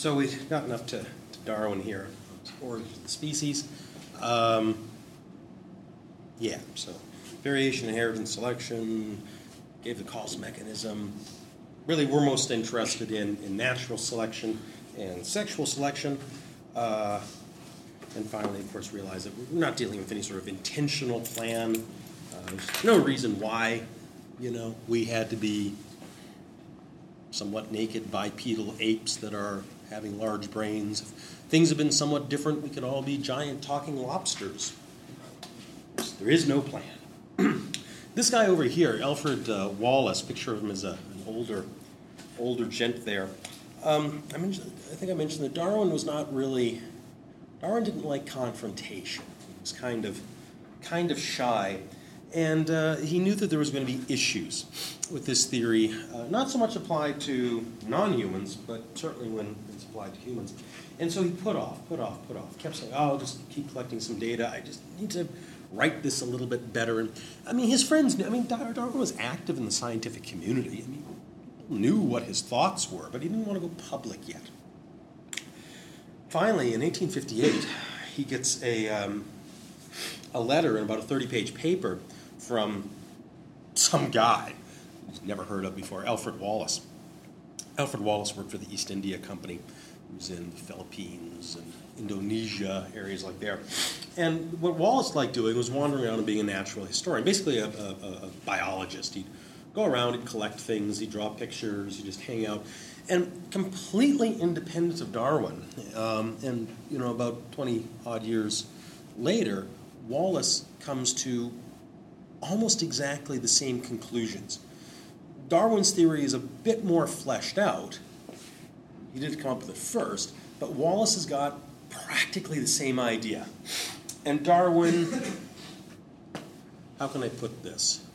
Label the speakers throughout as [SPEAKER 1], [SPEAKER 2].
[SPEAKER 1] So we've gotten up to Darwin here, Origin of the Species. So variation, inheritance, selection, gave the cause mechanism. Really, we're most interested in natural selection and sexual selection. And finally, of course, realize that we're not dealing with any sort of intentional plan. There's no reason why, we had to be somewhat naked bipedal apes that are having large brains. If things have been somewhat different, we could all be giant talking lobsters. There is no plan. This guy over here, Alfred Wallace, picture of him as an older gent there. I think I mentioned that Darwin didn't like confrontation. He was kind of shy. And he knew that there was going to be issues with this theory, not so much applied to non-humans, but certainly when it's applied to humans. And so he put off, kept saying, I'll just keep collecting some data. I just need to write this a little bit better. And his friends knew. Darwin was active in the scientific community. People knew what his thoughts were, but he didn't want to go public yet. Finally, in 1858, he gets a letter and about a 30-page paper from some guy who's never heard of before, Alfred Wallace. Alfred Wallace worked for the East India Company. He was in the Philippines and Indonesia, areas like there. And what Wallace liked doing was wandering around and being a natural historian, basically a biologist. He'd go around and collect things, he'd draw pictures, he'd just hang out. And completely independent of Darwin, about 20-odd years later, Wallace comes to almost exactly the same conclusions. Darwin's theory is a bit more fleshed out. He didn't come up with it first, but Wallace has got practically the same idea. And Darwin, how can I put this?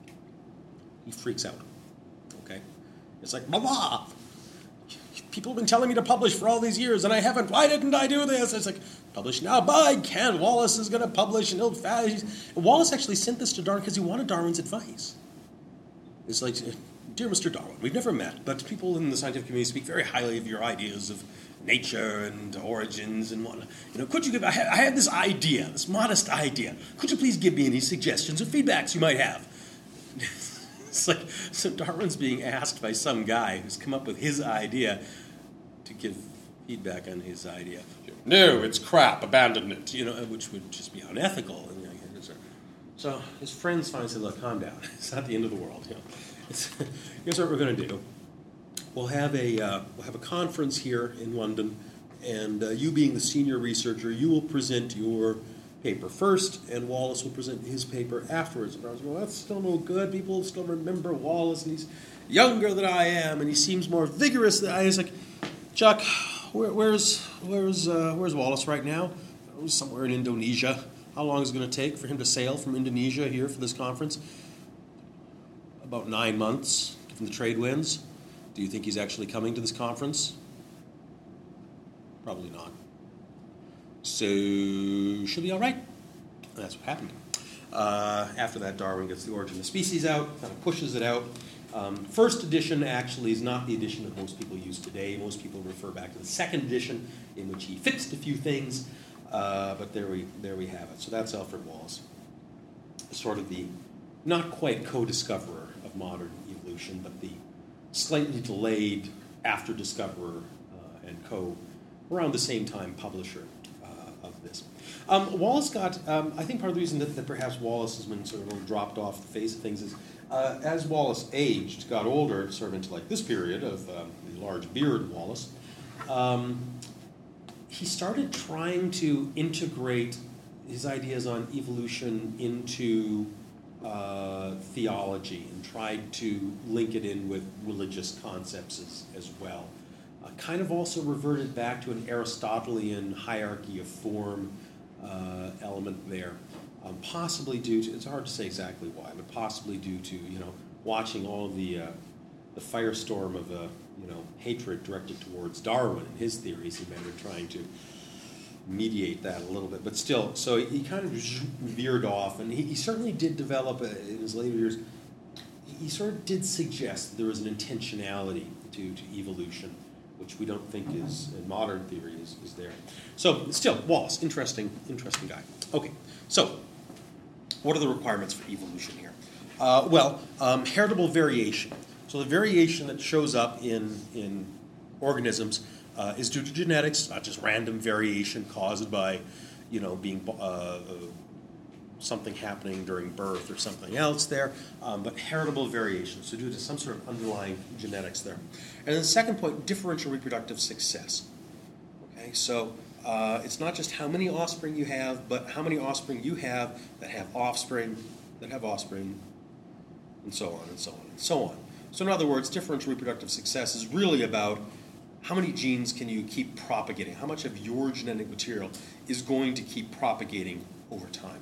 [SPEAKER 1] He freaks out, okay? It's like, blah, blah. People have been telling me to publish for all these years, and I haven't. Why didn't I do this? It's like, publish now, but I can't. Wallace is going to publish, and Wallace actually sent this to Darwin because he wanted Darwin's advice. It's like, dear Mr. Darwin, we've never met, but people in the scientific community speak very highly of your ideas of nature and origins and whatnot. Could you give? I had this idea, this modest idea. Could you please give me any suggestions or feedbacks you might have? It's like, so Darwin's being asked by some guy who's come up with his idea to give feedback on his idea. No, it's crap, abandon it, which would just be unethical. So his friends finally said, look, calm down. It's not the end of the world. Here's what we're going to do. We'll have a conference here in London, and you being the senior researcher, you will present your paper first, and Wallace will present his paper afterwards. And I was well, that's still no good. People still remember Wallace, and he's younger than I am, and he seems more vigorous than I am. He's like, Chuck, where's Wallace right now? Somewhere in Indonesia. How long is it going to take for him to sail from Indonesia here for this conference? About 9 months, given the trade winds. Do you think he's actually coming to this conference? Probably not. So, should be all right. And that's what happened. After that, Darwin gets The Origin of the Species out, kind of pushes it out. First edition actually is not the edition that most people use today. Most people refer back to the second edition, in which he fixed a few things. But there we have it. So that's Alfred Wallace, sort of the not quite co-discoverer of modern evolution, but the slightly delayed after-discoverer and around the same time, publisher of this. Wallace got, I think part of the reason that perhaps Wallace has been sort of dropped off the face of things is as Wallace aged, got older, sort of into like this period of the large beard Wallace, he started trying to integrate his ideas on evolution into theology and tried to link it in with religious concepts as well. Kind of also reverted back to an Aristotelian hierarchy of form element there, possibly due to, it's hard to say exactly why, but possibly due to, watching all of the firestorm of hatred directed towards Darwin and his theories. He may have been trying to mediate that a little bit, but still, so he kind of veered off, and he certainly did develop, in his later years, he sort of did suggest that there was an intentionality to evolution, which we don't think is, in modern theory, is there. So still, Wallace, interesting guy. Okay, so what are the requirements for evolution here? Heritable variation. So the variation that shows up in organisms is due to genetics, not just random variation caused by, being something happening during birth or something else there, but heritable variation, so due to some sort of underlying genetics there. And then the second point, differential reproductive success. Okay, so it's not just how many offspring you have, but how many offspring you have that have offspring, and so on and so on and so on. So in other words, differential reproductive success is really about how many genes can you keep propagating, how much of your genetic material is going to keep propagating over time.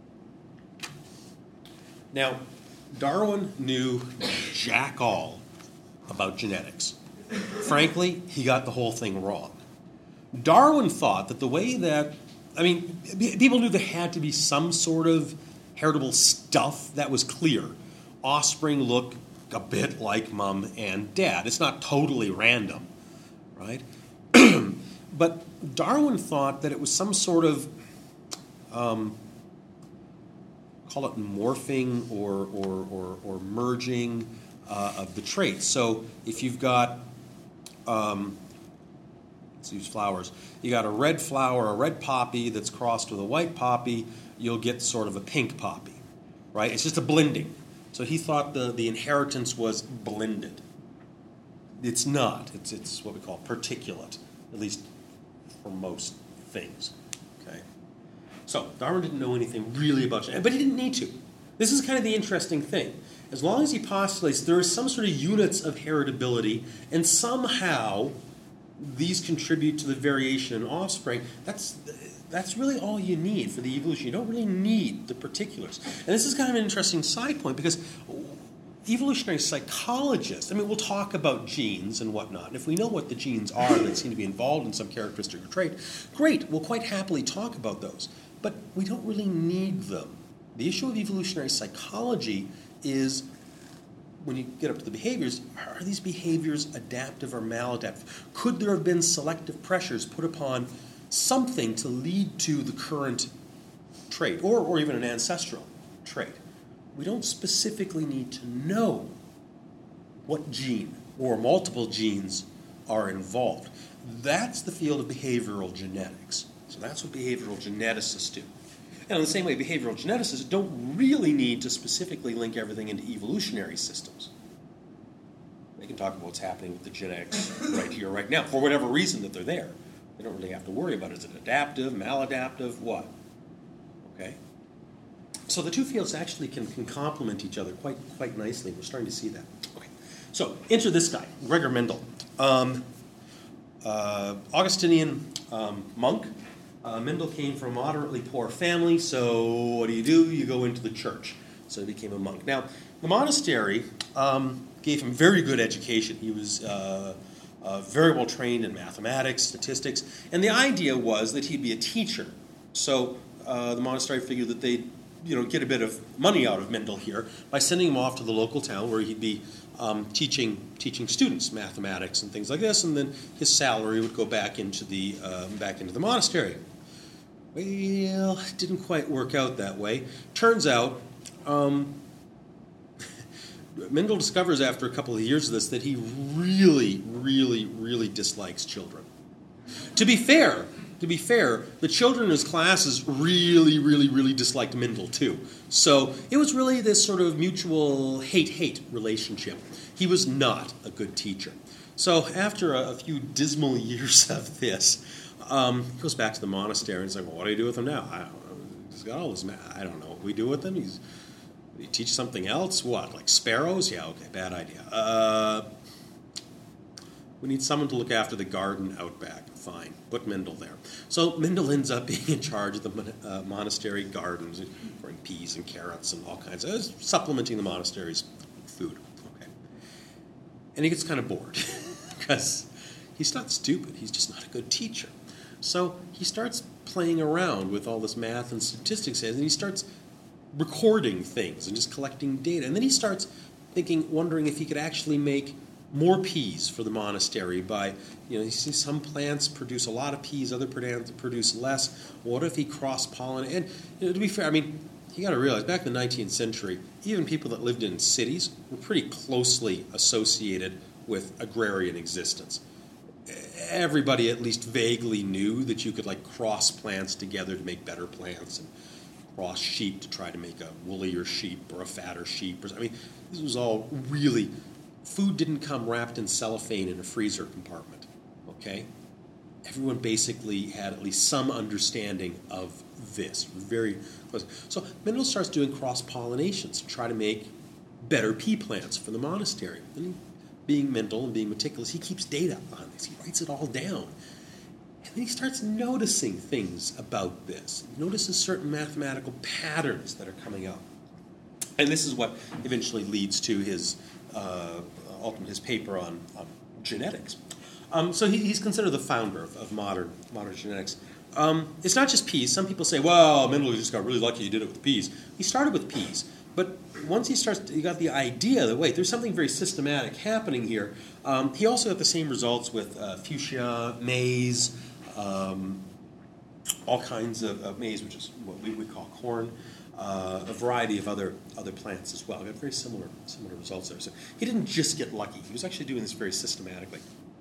[SPEAKER 1] Now, Darwin knew jack all about genetics. Frankly, he got the whole thing wrong. Darwin thought that the way that, people knew there had to be some sort of heritable stuff that was clear. Offspring look a bit like mom and dad. It's not totally random, right? But Darwin thought that it was some sort of, call it morphing or merging of the traits. So if you've got, let's use flowers, you got a red flower, a red poppy that's crossed with a white poppy, you'll get sort of a pink poppy, right? It's just a blending. So he thought the inheritance was blended. It's not. It's what we call particulate, at least for most things. Okay. So Darwin didn't know anything really about genetics, but he didn't need to. This is kind of the interesting thing. As long as he postulates there is some sort of units of heritability, and somehow these contribute to the variation in offspring, that's really all you need for the evolution. You don't really need the particulars. And this is kind of an interesting side point because evolutionary psychologists, we'll talk about genes and whatnot. And if we know what the genes are that seem to be involved in some characteristic or trait, great, we'll quite happily talk about those. But we don't really need them. The issue of evolutionary psychology is when you get up to the behaviors, are these behaviors adaptive or maladaptive? Could there have been selective pressures put upon something to lead to the current trait, or even an ancestral trait? We don't specifically need to know what gene or multiple genes are involved. That's the field of behavioral genetics. So that's what behavioral geneticists do. And in the same way, behavioral geneticists don't really need to specifically link everything into evolutionary systems. They can talk about what's happening with the genetics right here, right now, for whatever reason that they're there. They don't really have to worry about it. Is it adaptive, maladaptive, what? Okay? So the two fields actually can complement each other quite nicely. We're starting to see that. Okay. So enter this guy, Gregor Mendel. Augustinian monk. Mendel came from a moderately poor family, so what do? You go into the church. So he became a monk. Now, the monastery gave him very good education. He was very well trained in mathematics, statistics, and the idea was that he'd be a teacher. So the monastery figured that they'd get a bit of money out of Mendel here by sending him off to the local town where he'd be teaching students mathematics and things like this, and then his salary would go back into the monastery. Well, it didn't quite work out that way. Turns out, Mendel discovers after a couple of years of this that he really, really, really dislikes children. To be fair, the children in his classes really, really, really disliked Mendel too. So it was really this sort of mutual hate-hate relationship. He was not a good teacher. So after a few dismal years of this, he goes back to the monastery and he's like, well, what do you do with him now? I don't know. He's got all this I don't know what we do with him. You teach something else? What, like sparrows? Yeah, okay, bad idea. We need someone to look after the garden out back. Fine, put Mendel there. So Mendel ends up being in charge of the monastery gardens, growing peas and carrots and all kinds of, supplementing the monastery's food. Okay. And he gets kind of bored because he's not stupid. He's just not a good teacher. So he starts playing around with all this math and statistics, and he starts recording things and just collecting data. And then he starts wondering if he could actually make more peas for the monastery by, you see some plants produce a lot of peas, other plants produce less. What if he cross-pollinated? And to be fair, you got to realize, back in the 19th century, even people that lived in cities were pretty closely associated with agrarian existence. Everybody at least vaguely knew that you could cross plants together to make better plants, and cross sheep to try to make a woollier sheep or a fatter sheep. This was all really, food didn't come wrapped in cellophane in a freezer compartment, okay? Everyone basically had at least some understanding of this. Very close. So Mendel starts doing cross-pollinations to try to make better pea plants for the monastery. And being Mendel and being meticulous, he keeps data on this. He writes it all down. And then he starts noticing things about this. He notices certain mathematical patterns that are coming up. And this is what eventually leads to his paper on genetics. So he's considered the founder of modern genetics. It's not just peas. Some people say, well, Mendel just got really lucky he did it with peas. He started with peas. But once he got the idea that, wait, there's something very systematic happening here. He also got the same results with fuchsia, maize, all kinds of maize, which is what we would call corn, a variety of other plants as well. Got very similar results there. So he didn't just get lucky. He was actually doing this very systematically.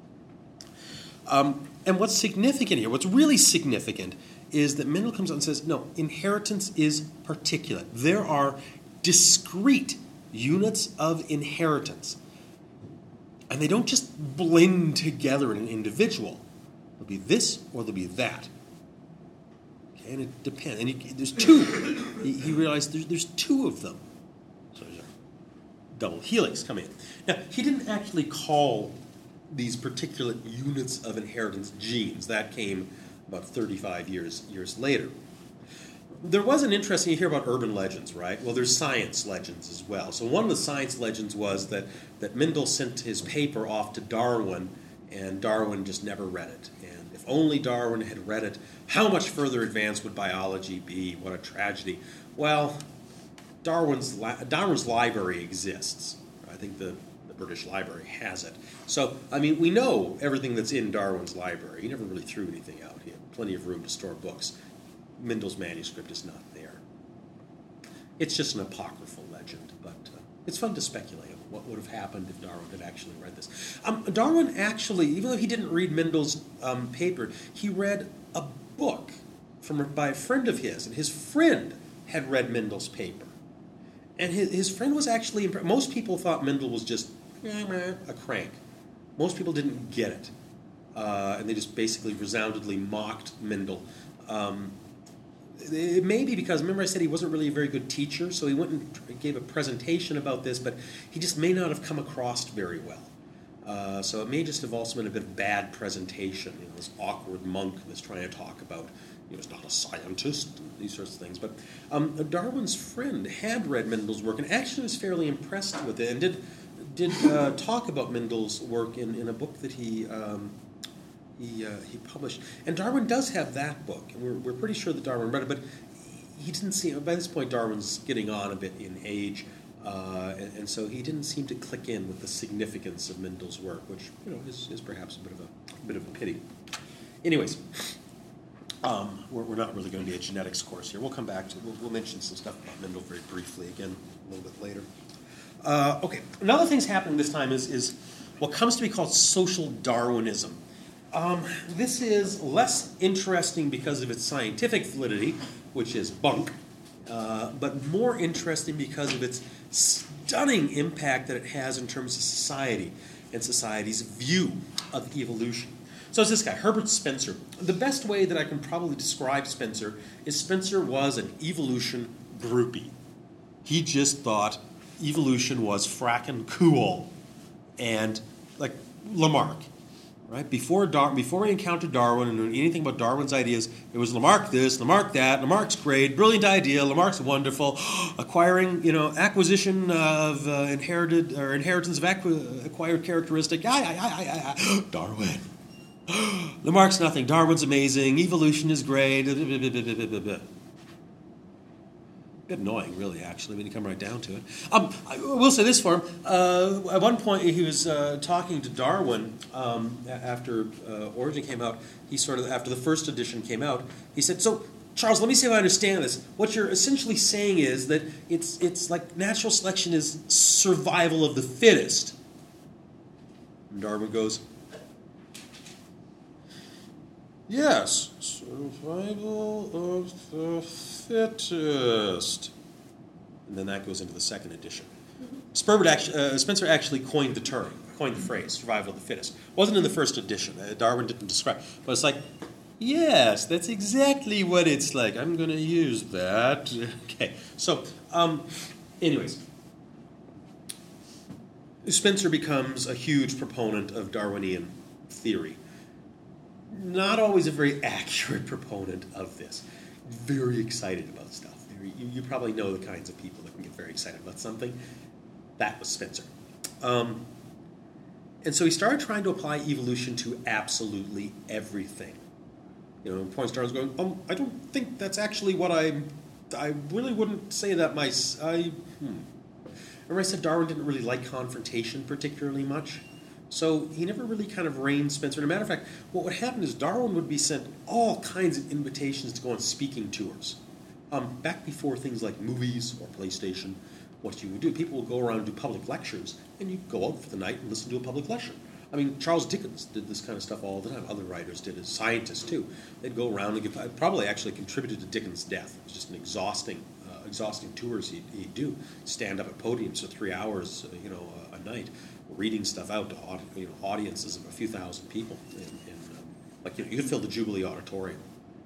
[SPEAKER 1] And what's significant here, what's really significant, is that Mendel comes out and says, no, inheritance is particulate. There are discrete units of inheritance. And they don't just blend together in an individual. There'll be this or there'll be that. Okay, and it depends. And there's two. He realized there's two of them. So there's a double helix coming in. Now, he didn't actually call these particulate units of inheritance genes. That came about 35 years later. There was an interesting, you hear about urban legends, right? Well, there's science legends as well. So one of the science legends was that Mendel sent his paper off to Darwin, and Darwin just never read it. And if only Darwin had read it, how much further advanced would biology be? What a tragedy. Well, Darwin's library exists. I think the British Library has it. So, we know everything that's in Darwin's library. He never really threw anything out. He had plenty of room to store books. Mendel's manuscript is not there. It's just an apocryphal legend, but it's fun to speculate on what would have happened if Darwin had actually read this. Darwin actually, even though he didn't read Mendel's paper, he read a book by a friend of his, and his friend had read Mendel's paper. And his friend was actually impressed. Most people thought Mendel was just a crank. Most people didn't get it. And they just basically resoundingly mocked Mendel. It may be because, remember I said he wasn't really a very good teacher, so he went and gave a presentation about this, but he just may not have come across very well. So it may just have also been a bit of bad presentation. This awkward monk that's trying to talk about, he's not a scientist, and these sorts of things. But Darwin's friend had read Mendel's work and actually was fairly impressed with it, and did talk about Mendel's work in a book that he published. And Darwin does have that book, and we're pretty sure that Darwin read it, but he didn't see, by this point Darwin's getting on a bit in age, and so he didn't seem to click in with the significance of Mendel's work, which is perhaps a bit of a pity. Anyways, we're not really going to be a genetics course here. We'll come back to we'll mention some stuff about Mendel very briefly again a little bit later. Okay, another thing's happening this time is what comes to be called social Darwinism. This is less interesting because of its scientific validity, which is bunk, but more interesting because of its stunning impact that it has in terms of society and society's view of evolution. So it's this guy, Herbert Spencer. The best way that I can probably describe Spencer is Spencer was an evolution groupie. He just thought evolution was frackin' cool. And like Lamarck. Right? Before we encountered Darwin and knew anything about Darwin's ideas, it was Lamarck this, Lamarck that, Lamarck's great, brilliant idea, Lamarck's wonderful, acquiring, acquisition of inheritance of acquired characteristic, Darwin. Lamarck's nothing, Darwin's amazing, evolution is great, bit annoying, really, actually, when you come right down to it. I will say this for him. At one point, he was talking to Darwin after Origin came out. He sort of, after the first edition came out, he said, "So, Charles, let me see if I understand this. What you're essentially saying is that it's like natural selection is survival of the fittest." And Darwin goes, "Yes, survival of the fittest." And then that goes into the second edition. Spencer actually coined the phrase, survival of the fittest. It wasn't in the first edition. Darwin didn't describe it. But it's like, yes, that's exactly what it's like. I'm going to use that. Okay, so, anyways. Spencer becomes a huge proponent of Darwinian theory. Not always a very accurate proponent of this. Very excited about stuff. You probably know the kinds of people that can get very excited about something. That was Spencer. And so he started trying to apply evolution to absolutely everything. You know, points Darwin's going, I don't think that's actually what I really wouldn't say that Remember I said Darwin didn't really like confrontation particularly much? So he never really kind of reined Spencer. As a matter of fact, what would happen is Darwin would be sent all kinds of invitations to go on speaking tours. Back before things like movies or PlayStation, what you would do, people would go around and do public lectures, and you'd go out for the night and listen to a public lecture. I mean, Charles Dickens did this kind of stuff all the time. Other writers did it, scientists too. They'd go around and give, probably actually contributed to Dickens' death. It was just an exhausting tours he'd do. Stand up at podiums for 3 hours, a night, reading stuff out to audiences of a few thousand people. You could fill the Jubilee Auditorium.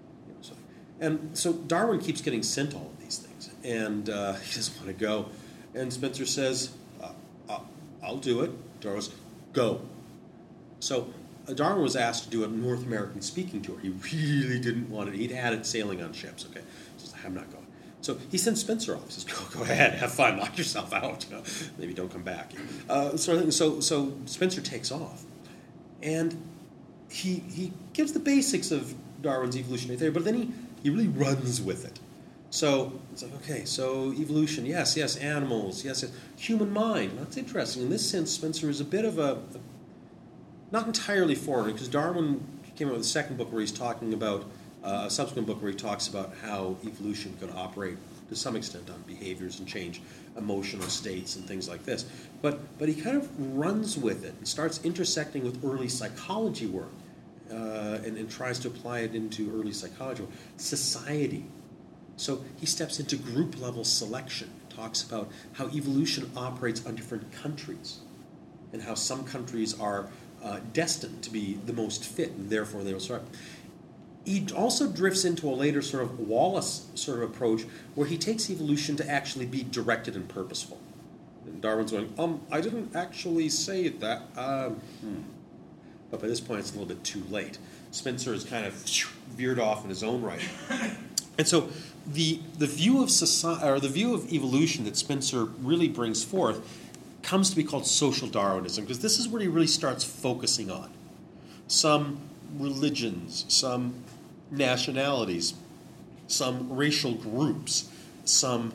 [SPEAKER 1] And so Darwin keeps getting sent all of these things, and he doesn't want to go. And Spencer says, I'll do it. Darwin says, go. So Darwin was asked to do a North American speaking tour. He really didn't want it. He'd had it sailing on ships, okay? So I'm not going. So he sends Spencer off. He says, go ahead, have fun, knock yourself out. Maybe don't come back. So Spencer takes off. And he gives the basics of Darwin's evolutionary theory, but then he really runs with it. So it's like, okay, so evolution, yes, animals, yes, human mind. That's interesting. In this sense, Spencer is a bit of a not entirely foreigner, because Darwin came out with a second book where he's talking about, a subsequent book where he talks about how evolution could operate to some extent on behaviors and change emotional states and things like this. But he kind of runs with it and starts intersecting with early psychology work. And tries to apply it into early psychology, society. So he steps into group-level selection, talks about how evolution operates on different countries, and how some countries are destined to be the most fit, and therefore they will survive. He also drifts into a later sort of Wallace sort of approach, where he takes evolution to actually be directed and purposeful. And Darwin's going, I didn't actually say that. But by this point, it's a little bit too late. Spencer has kind of veered off in his own right. And so the view of society, or the view of evolution that Spencer really brings forth comes to be called social Darwinism, because this is where he really starts focusing on some religions, some nationalities, some racial groups, some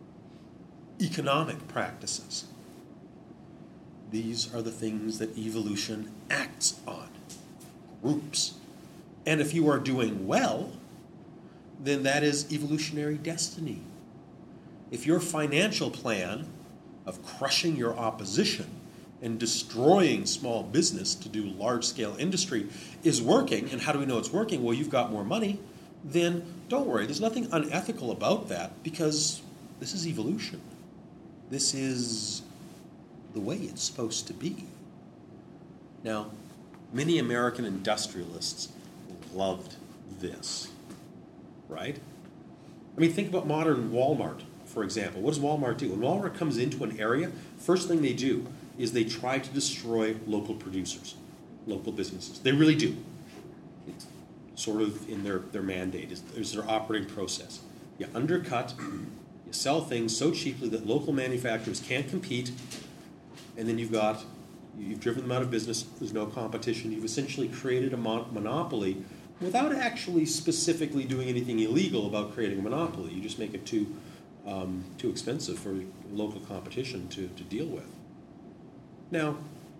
[SPEAKER 1] economic practices. These are the things that evolution acts on. Groups. And if you are doing well, then that is evolutionary destiny. If your financial plan of crushing your opposition and destroying small business to do large-scale industry is working, and how do we know it's working? Well, you've got more money, then don't worry. There's nothing unethical about that, because this is evolution. This is the way it's supposed to be. Now, many American industrialists loved this, right? I mean, think about modern Walmart, for example. What does Walmart do? When Walmart comes into an area, first thing they do is they try to destroy local producers, local businesses. They really do. It's sort of in their mandate, is their operating process. You undercut, you sell things so cheaply that local manufacturers can't compete, and then you've driven them out of business, there's no competition, you've essentially created a monopoly without actually specifically doing anything illegal about creating a monopoly. You just make it too too expensive for local competition to deal with. Now,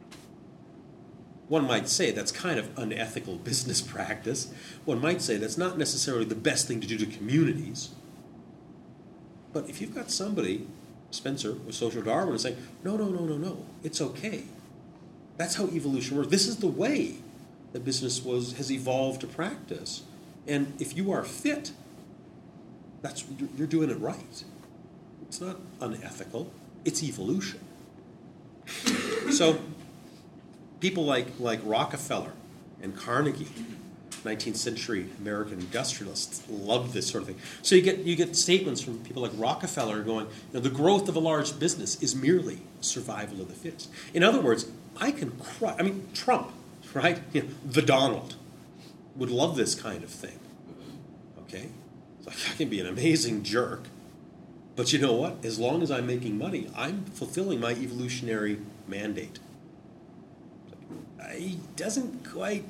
[SPEAKER 1] one might say that's kind of unethical business practice. One might say that's not necessarily the best thing to do to communities. But if you've got somebody, Spencer with social Darwin, is saying, no, it's okay. That's how evolution works. This is the way that business has evolved to practice. And if you are fit, you're doing it right. It's not unethical. It's evolution. So people like Rockefeller and Carnegie, 19th century American industrialists, loved this sort of thing. So you get statements from people like Rockefeller going, the growth of a large business is merely survival of the fittest. In other words, Trump, right? The Donald would love this kind of thing. Okay? It's like, I can be an amazing jerk, but you know what? As long as I'm making money, I'm fulfilling my evolutionary mandate. It doesn't quite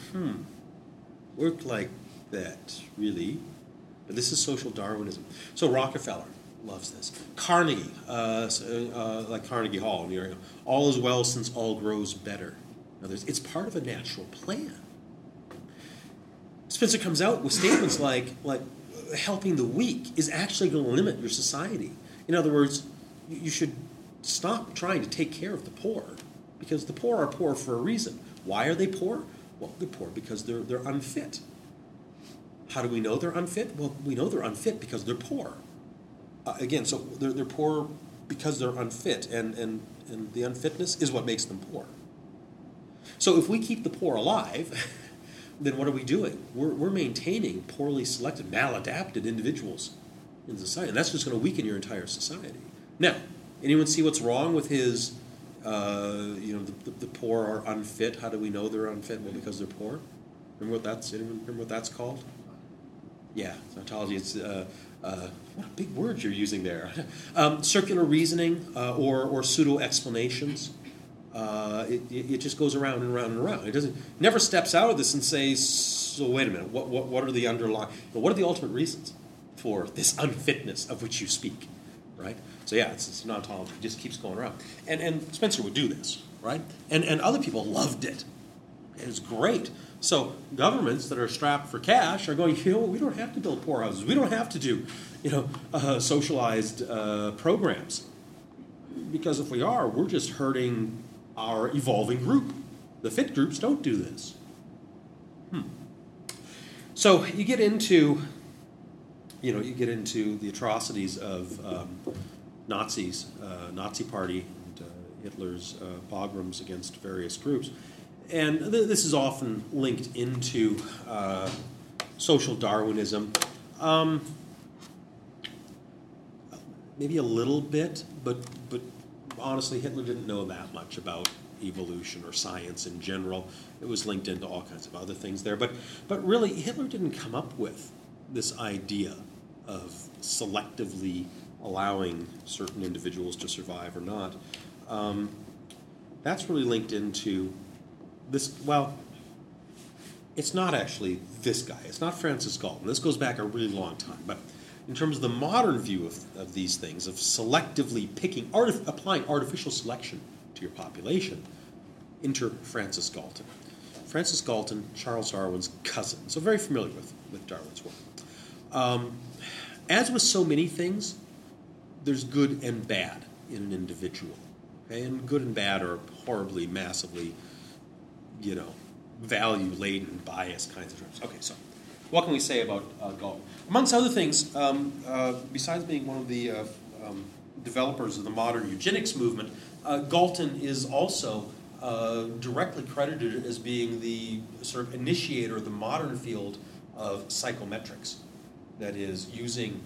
[SPEAKER 1] work like that, really. But this is social Darwinism. So Rockefeller loves this. Carnegie, like Carnegie Hall, all is well since all grows better. It's part of a natural plan. Spencer comes out with statements like helping the weak is actually going to limit your society. In other words, you should stop trying to take care of the poor, because the poor are poor for a reason. Why are they poor? Well, they're poor because they're unfit. How do we know they're unfit? Well, we know they're unfit because they're poor. Again, so they're poor because they're unfit, and the unfitness is what makes them poor. So if we keep the poor alive, then what are we doing? We're maintaining poorly selected, maladapted individuals in society, and that's just going to weaken your entire society. Now, anyone see what's wrong with his, the poor are unfit? How do we know they're unfit? Well, because they're poor. Remember what that's called? Yeah, ontology. It's what a big word you're using there. Circular reasoning or pseudo explanations. It just goes around and around and around. It never steps out of this and says, so wait a minute, what are the underlying, what are the ultimate reasons for this unfitness of which you speak, right? So yeah, it's an ontology. It just keeps going around. And Spencer would do this, right? And other people loved it. It was great. So governments that are strapped for cash are going, we don't have to build poorhouses. We don't have to do, socialized programs. Because if we are, we're just hurting our evolving group. The fit groups don't do this. So you get into the atrocities of Nazis, Nazi Party, and Hitler's pogroms against various groups. And this is often linked into social Darwinism. Maybe a little bit, but honestly, Hitler didn't know that much about evolution or science in general. It was linked into all kinds of other things there. But really, Hitler didn't come up with this idea of selectively allowing certain individuals to survive or not. That's really linked into this. Well, it's not actually this guy. It's not Francis Galton. This goes back a really long time. But in terms of the modern view of these things, of selectively applying artificial selection to your population, enter Francis Galton. Francis Galton, Charles Darwin's cousin, so very familiar with Darwin's work. As with so many things, there's good and bad in an individual. Okay? And good and bad are horribly, massively, value-laden, bias kinds of terms. Okay, so what can we say about Galton? Amongst other things, besides being one of the developers of the modern eugenics movement, Galton is also directly credited as being the sort of initiator of the modern field of psychometrics. That is, using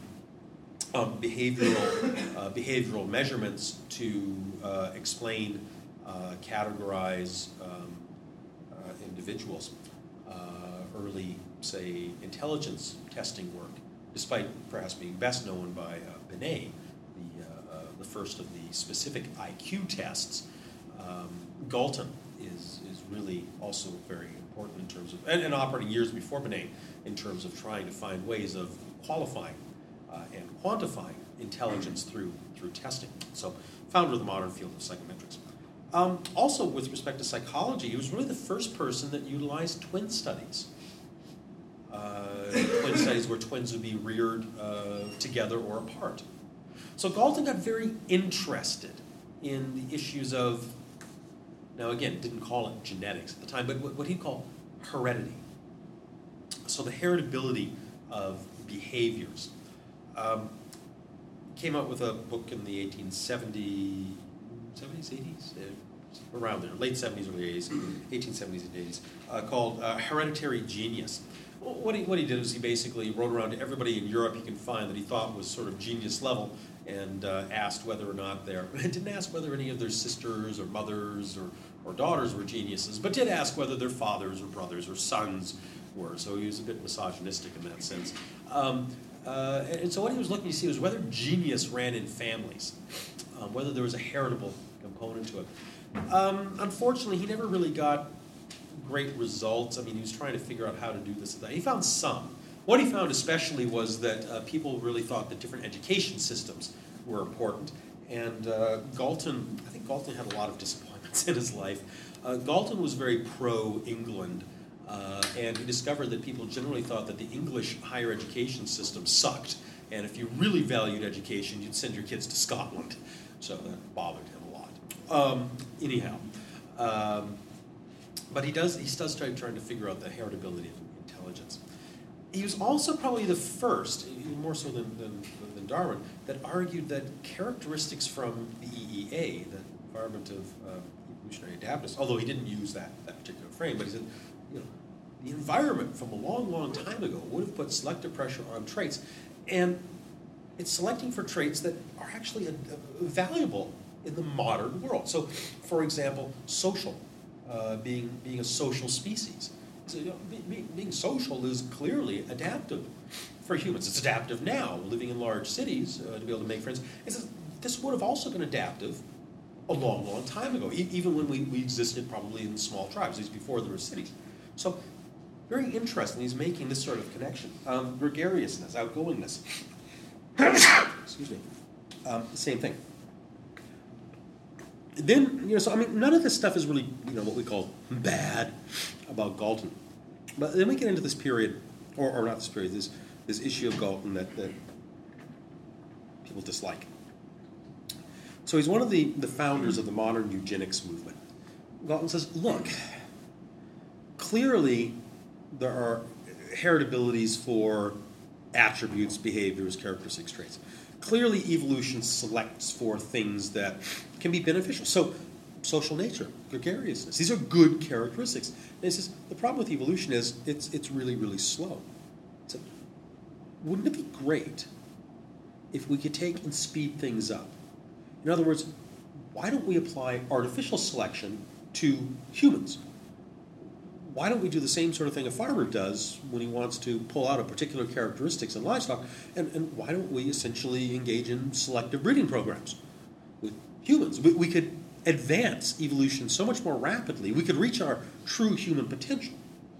[SPEAKER 1] behavioral measurements to explain, categorize individuals. Early, say, intelligence testing work, despite perhaps being best known by Binet, the first of the specific IQ tests. Galton is really also very important in terms of, and operating years before Binet, in terms of trying to find ways of qualifying and quantifying intelligence through testing. So, founder of the modern field of psychometrics. Also, with respect to psychology, he was really the first person that utilized twin studies. Twin studies where twins would be reared together or apart. So Galton got very interested in the issues of, now again, didn't call it genetics at the time, but what he'd call heredity. So the heritability of behaviors. Came out with a book in the 1870s, 80s? Around there, late 70s, early 80s, 1870s and 80s, called Hereditary Genius. What he did was he basically wrote around to everybody in Europe he could find that he thought was sort of genius level and asked whether or not didn't ask whether any of their sisters or mothers or daughters were geniuses, but did ask whether their fathers or brothers or sons were. So he was a bit misogynistic in that sense. And so what he was looking to see was whether genius ran in families, whether there was a heritable component to it. Unfortunately, he never really got great results. I mean, he was trying to figure out how to do this and that. He found some. What he found especially was that people really thought that different education systems were important. And Galton, I think Galton had a lot of disappointments in his life. Galton was very pro-England, and he discovered that people generally thought that the English higher education system sucked. And if you really valued education, you'd send your kids to Scotland. So that bothered him a lot. Anyhow. But he does try trying to figure out the heritability of intelligence. He was also probably the first, even more so than Darwin, that argued that characteristics from the EEA, the environment of evolutionary adaptiveness, although he didn't use that particular frame, but he said, the environment from a long, long time ago would have put selective pressure on traits, and it's selecting for traits that are actually valuable in the modern world. So, for example, social. Being a social species. So, being social is clearly adaptive for humans. It's adaptive now, living in large cities, to be able to make friends. This would have also been adaptive a long, long time ago, even when we existed probably in small tribes, at least before there were cities. So, very interesting. He's making this sort of connection. Gregariousness, outgoingness. Excuse me. Same thing. Then, so I mean, none of this stuff is really, what we call bad about Galton. But then we get into this period, or not this period, this issue of Galton that people dislike. So he's one of the founders of the modern eugenics movement. Galton says, look, clearly there are heritabilities for attributes, behaviors, characteristics, traits. Clearly, evolution selects for things that can be beneficial. So, social nature, gregariousness, these are good characteristics. And he says, the problem with evolution is it's really, really slow. So, wouldn't it be great if we could take and speed things up? In other words, why don't we apply artificial selection to humans? Why don't we do the same sort of thing a farmer does when he wants to pull out a particular characteristics in livestock? And why don't we essentially engage in selective breeding programs with humans? We could advance evolution so much more rapidly. We could reach our true human potential.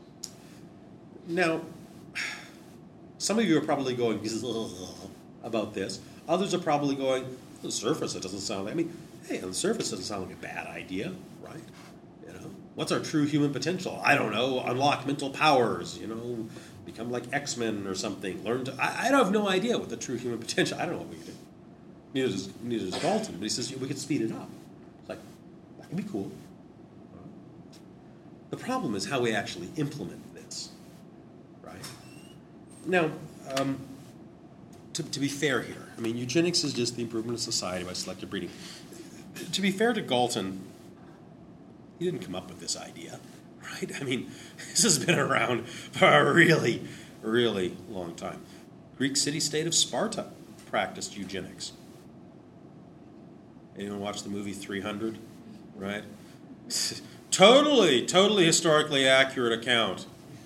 [SPEAKER 1] Now, some of you are probably going about this. Others are probably going, on the surface, it doesn't sound like, on the surface, it doesn't sound like a bad idea, right? What's our true human potential? I don't know. Unlock mental powers, become like X-Men or something. Learn to... I have no idea what the true human potential... I don't know what we can do. Neither does Galton. But he says we could speed it up. It's like, that can be cool. The problem is how we actually implement this. Right? Now, to be fair here, eugenics is just the improvement of society by selective breeding. To be fair to Galton, he didn't come up with this idea, right? This has been around for a really, really long time. Greek city-state of Sparta practiced eugenics. Anyone watch the movie 300? Right? Totally historically accurate account.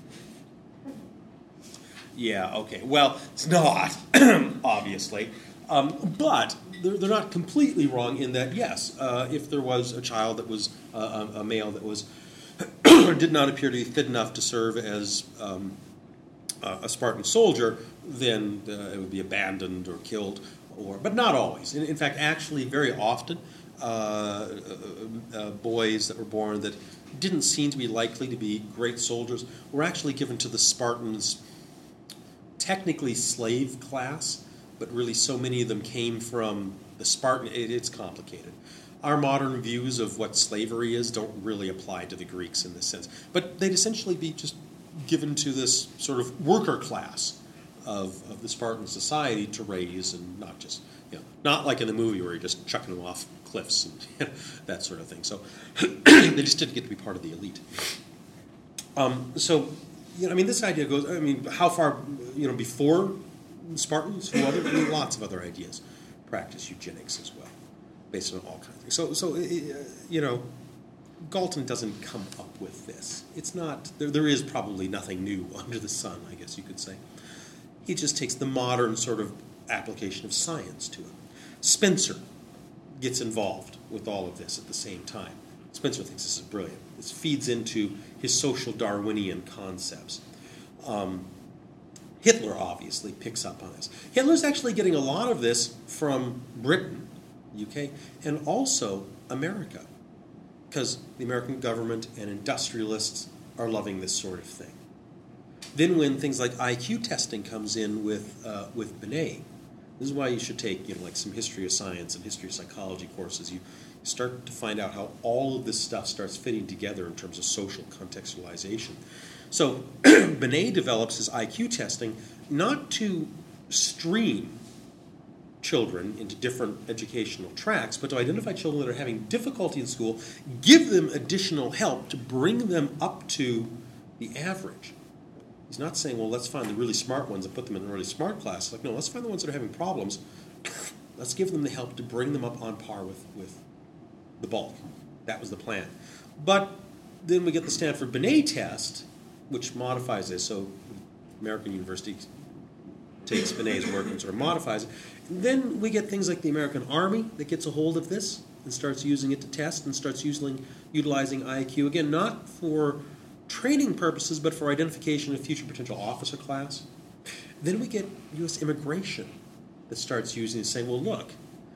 [SPEAKER 1] Yeah, okay. Well, it's not, obviously. But they're not completely wrong in that, yes, if there was a child that was a male that was did not appear to be fit enough to serve as a Spartan soldier, then it would be abandoned or killed, but not always. In fact, actually, very often, boys that were born that didn't seem to be likely to be great soldiers were actually given to the Spartans, technically slave class, but really so many of them came from the Spartan. It's complicated. Our modern views of what slavery is don't really apply to the Greeks in this sense. But they'd essentially be just given to this sort of worker class of the Spartan society to raise, and not just, not like in the movie where you're just chucking them off cliffs and that sort of thing. So they just didn't get to be part of the elite. This idea goes, how far, before Spartans, lots of other ideas practice eugenics as well, based on all kinds of things. So Galton doesn't come up with this. It's not, there is probably nothing new under the sun, I guess you could say. He just takes the modern sort of application of science to it. Spencer gets involved with all of this at the same time. Spencer thinks this is brilliant. This feeds into his social Darwinian concepts. Hitler obviously picks up on this. Hitler's actually getting a lot of this from Britain, UK, and also America, because the American government and industrialists are loving this sort of thing. Then when things like IQ testing comes in with Binet, this is why you should take like some history of science and history of psychology courses. You start to find out how all of this stuff starts fitting together in terms of social contextualization. So Binet develops his IQ testing not to stream children into different educational tracks, but to identify children that are having difficulty in school, give them additional help to bring them up to the average. He's not saying, well, let's find the really smart ones and put them in a really smart class. Like, no, let's find the ones that are having problems. Let's give them the help to bring them up on par with the bulk. That was the plan. But then we get the Stanford Binet test, which modifies this. So American University takes Binet's work and sort of modifies it. And then we get things like the American Army that gets a hold of this and starts using it to test and starts utilizing IQ. Again, not for training purposes, but for identification of future potential officer class. Then we get U.S. immigration that starts using it, saying, well, look,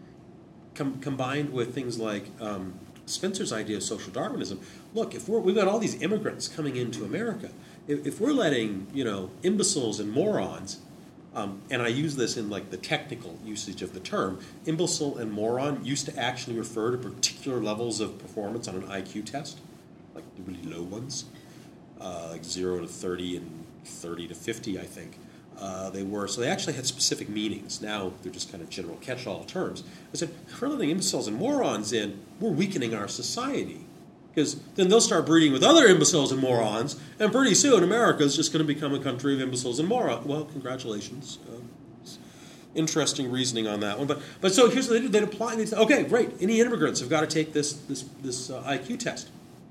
[SPEAKER 1] combined with things like Spencer's idea of social Darwinism, look, if we've got all these immigrants coming into America, if we're letting, imbeciles and morons, and I use this in like the technical usage of the term, imbecile and moron used to actually refer to particular levels of performance on an IQ test, like the really low ones, like 0 to 30 and 30 to 50, I think. They were. So they actually had specific meanings. Now they're just kind of general catch-all terms. I said, if we're letting imbeciles and morons in, we're weakening our society. Because then they'll start breeding with other imbeciles and morons, and pretty soon America is just going to become a country of imbeciles and morons. Well, congratulations. Interesting reasoning on that one. But so here's what they did. They'd apply. They'd say, okay, great. Any immigrants have got to take this IQ test.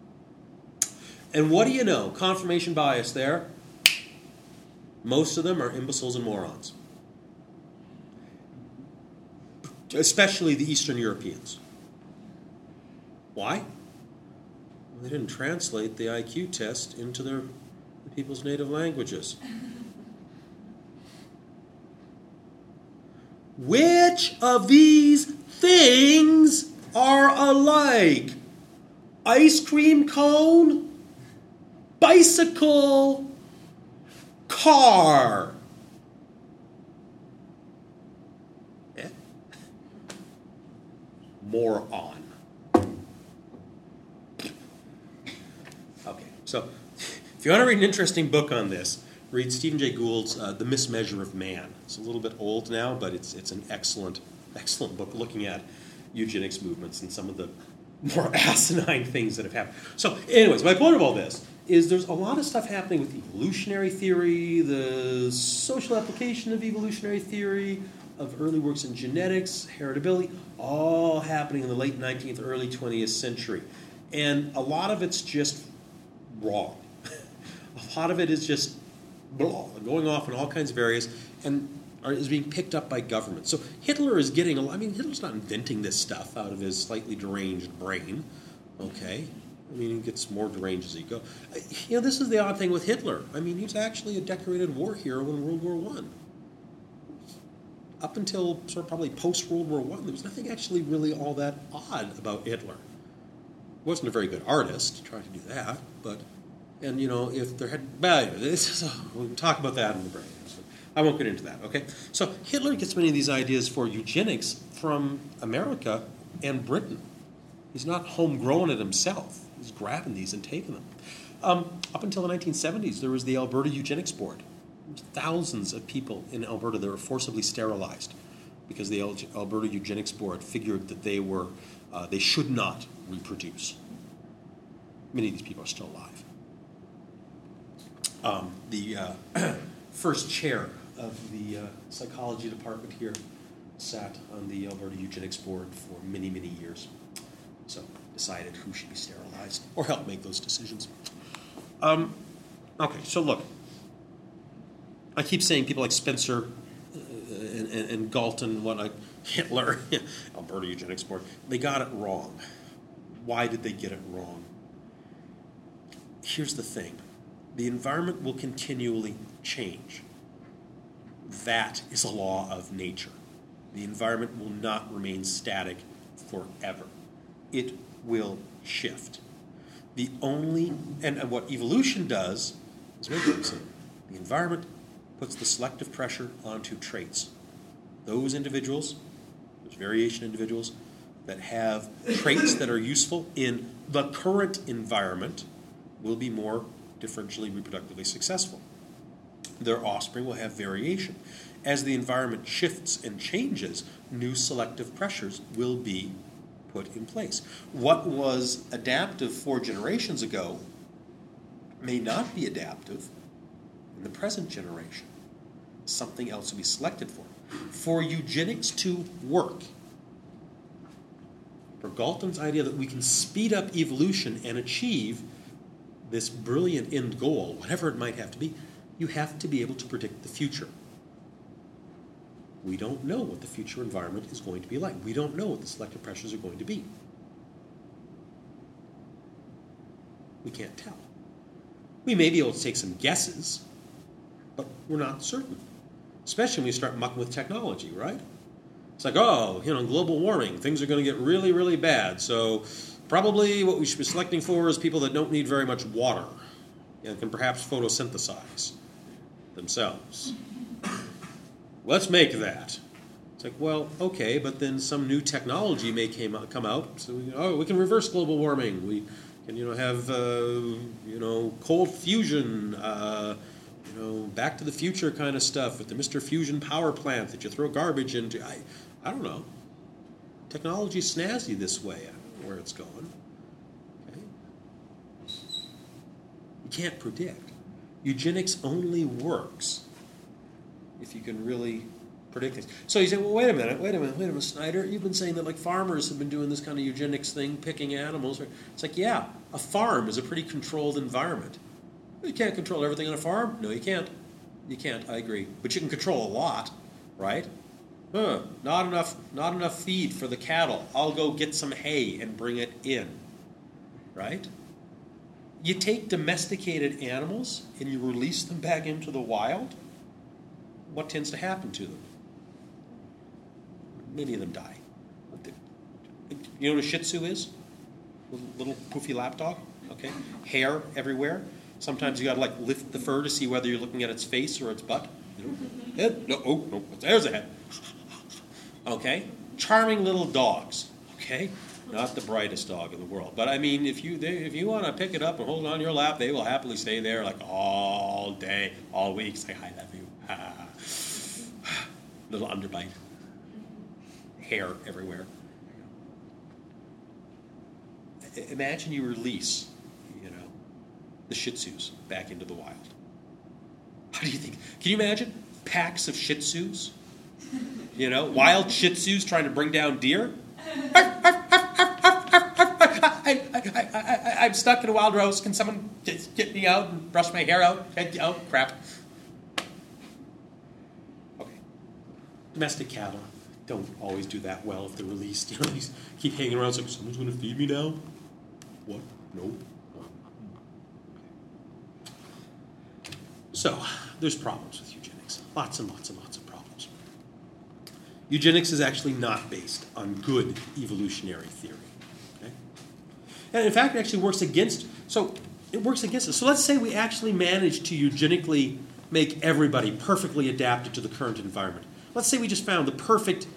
[SPEAKER 1] And what do you know? Confirmation bias there. Most of them are imbeciles and morons. Especially the Eastern Europeans. Why? Well, they didn't translate the IQ test into the people's native languages. Which of these things are alike? Ice cream cone? Bicycle? Car? Moron. Okay, so if you want to read an interesting book on this, read Stephen Jay Gould's The Mismeasure of Man. It's a little bit old now, but it's an excellent book looking at eugenics movements and some of the more asinine things that have happened. So anyways, my point of all this is there's a lot of stuff happening with evolutionary theory, the social application of evolutionary theory, of early works in genetics, heritability, all happening in the late 19th, early 20th century. And a lot of it's just wrong. A lot of it is just going off in all kinds of areas and is being picked up by government. So Hitler is getting Hitler's not inventing this stuff out of his slightly deranged brain, okay? He gets more deranged as he goes. This is the odd thing with Hitler. He was actually a decorated war hero in World War I. up until sort of probably post-World War I, there was nothing actually really all that odd about Hitler. He wasn't a very good artist, try to do that, but, and if there had, we can talk about that in the break. So I won't get into that, okay? So Hitler gets many of these ideas for eugenics from America and Britain. He's not homegrown it himself. He's grabbing these and taking them. Up until the 1970s, there was the Alberta Eugenics Board. Thousands of people in Alberta that were forcibly sterilized because the Alberta Eugenics Board figured that they should not reproduce. Many of these people are still alive. The first chair of the psychology department here sat on the Alberta Eugenics Board for many, many years. So decided who should be sterilized or helped make those decisions. Okay, so look. I keep saying people like Spencer and Galton, Hitler, Alberta Eugenics Board, they got it wrong. Why did they get it wrong? Here's the thing. The environment will continually change. That is a law of nature. The environment will not remain static forever. It will shift. And what evolution does is the environment puts the selective pressure onto traits. Those individuals, those variation individuals, that have traits that are useful in the current environment will be more differentially reproductively successful. Their offspring will have variation. As the environment shifts and changes, new selective pressures will be put in place. What was adaptive 4 generations ago may not be adaptive in the present generation. Something else will be selected for. For eugenics to work, for Galton's idea that we can speed up evolution and achieve this brilliant end goal, whatever it might have to be, you have to be able to predict the future. We don't know what the future environment is going to be like. We don't know what the selective pressures are going to be. We can't tell. We may be able to take some guesses, but we're not certain. Especially when we start mucking with technology, right? It's like, global warming, things are going to get really, really bad. So probably what we should be selecting for is people that don't need very much water and can perhaps photosynthesize themselves. Let's make that. It's like, well, okay, but then some new technology may come out. So we can reverse global warming. We can, have cold fusion, Back to the Future kind of stuff with the Mr. Fusion power plant that you throw garbage into. I don't know. Technology's snazzy this way. I don't know where it's going. Okay? You can't predict. Eugenics only works if you can really predict things. So you say, well, wait a minute, Snyder, you've been saying that farmers have been doing this kind of eugenics thing, picking animals. It's like, yeah, a farm is a pretty controlled environment. You can't control everything on a farm. No, you can't. You can't, I agree. But you can control a lot, right? Not enough feed for the cattle. I'll go get some hay and bring it in, right? You take domesticated animals and you release them back into the wild, what tends to happen to them? Many of them die. You know what a Shih Tzu is? Little poofy lapdog, okay? Hair everywhere. Sometimes you got to lift the fur to see whether you're looking at its face or its butt. Head? No, there's a head. Okay? Charming little dogs, okay? Not the brightest dog in the world. But I mean, if you want to pick it up and hold it on your lap, they will happily stay there all day, all week. Say, I love you. Little underbite. Hair everywhere. Imagine you release, the Shih Tzus back into the wild. How do you think? Can you imagine packs of Shih Tzus? Wild Shih Tzus trying to bring down deer? I'm stuck in a wild rose. Can someone just get me out and brush my hair out? Oh, crap. Okay. Domestic cattle don't always do that well if they're released. These keep hanging around. It's like, someone's going to feed me now? What? No. So, there's problems with eugenics. Lots and lots and lots of problems. Eugenics is actually not based on good evolutionary theory. Okay? And in fact, it actually works against. So it works against us. So let's say we actually manage to eugenically make everybody perfectly adapted to the current environment. Let's say we just found the perfect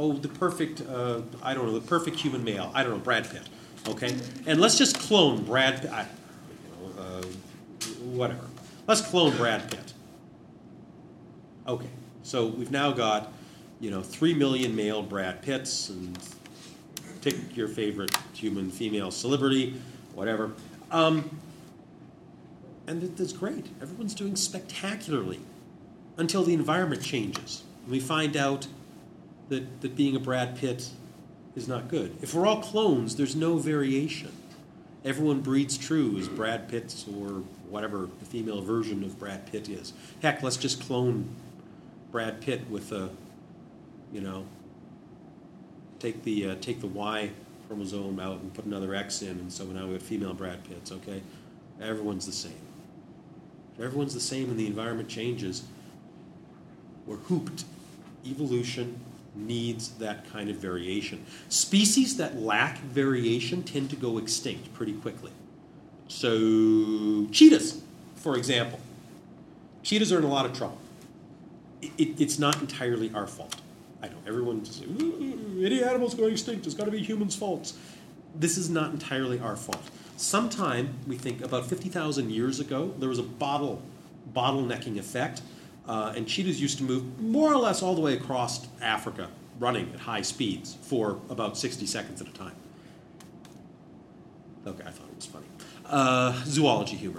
[SPEAKER 1] human male. I don't know, Brad Pitt. Okay, and let's just clone Brad Pitt. Whatever. Let's clone Brad Pitt. Okay, so we've now got 3 million male Brad Pitts, and pick your favorite human female celebrity, whatever. And that's great. Everyone's doing spectacularly until the environment changes. And we find out that being a Brad Pitt is not good. If we're all clones, there's no variation. Everyone breeds true as Brad Pitts or whatever the female version of Brad Pitt is. Heck, let's just clone Brad Pitt with take the Y chromosome out and put another X in, and so now we have female Brad Pitts, okay? Everyone's the same. If everyone's the same and the environment changes, we're hooped. Evolution needs that kind of variation. Species that lack variation tend to go extinct pretty quickly. So, cheetahs, for example. Cheetahs are in a lot of trouble. It's not entirely our fault. I know, everyone says, any animal's going extinct, it's got to be humans' faults. This is not entirely our fault. Sometime, we think about 50,000 years ago, there was a bottlenecking effect, and cheetahs used to move more or less all the way across Africa, running at high speeds for about 60 seconds at a time. Okay, I thought it was funny. Zoology humor.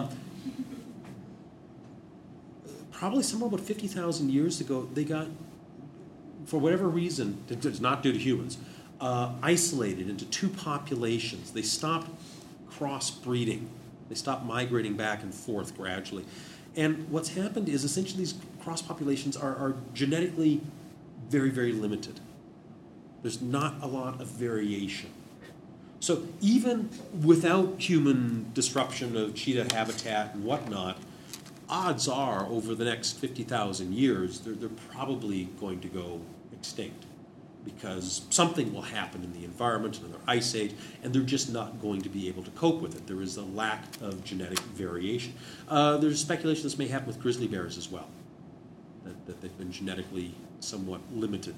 [SPEAKER 1] Probably somewhere about 50,000 years ago, they got, for whatever reason, it's not due to humans, isolated into two populations. They stopped crossbreeding. They stopped migrating back and forth gradually. And what's happened is essentially these cross populations are genetically very, very limited. There's not a lot of variation. So even without human disruption of cheetah habitat and whatnot, odds are over the next 50,000 years, they're probably going to go extinct because something will happen in the environment, another ice age, and they're just not going to be able to cope with it. There is a lack of genetic variation. There's speculation this may happen with grizzly bears as well, that they've been genetically somewhat limited.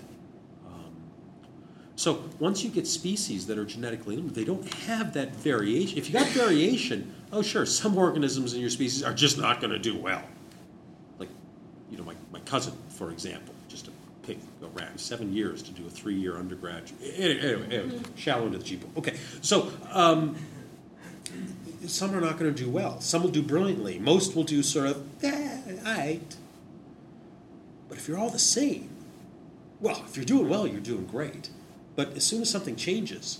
[SPEAKER 1] So once you get species that are genetically limited, they don't have that variation. If you got variation, oh sure, some organisms in your species are just not going to do well. Like, my cousin, for example, just a pig, around 7 years to do a 3-year undergraduate. Anyway, shallow into the cheap. Okay, so some are not going to do well. Some will do brilliantly. Most will do sort of, all right. But if you're all the same, well, if you're doing well, you're doing great. But as soon as something changes,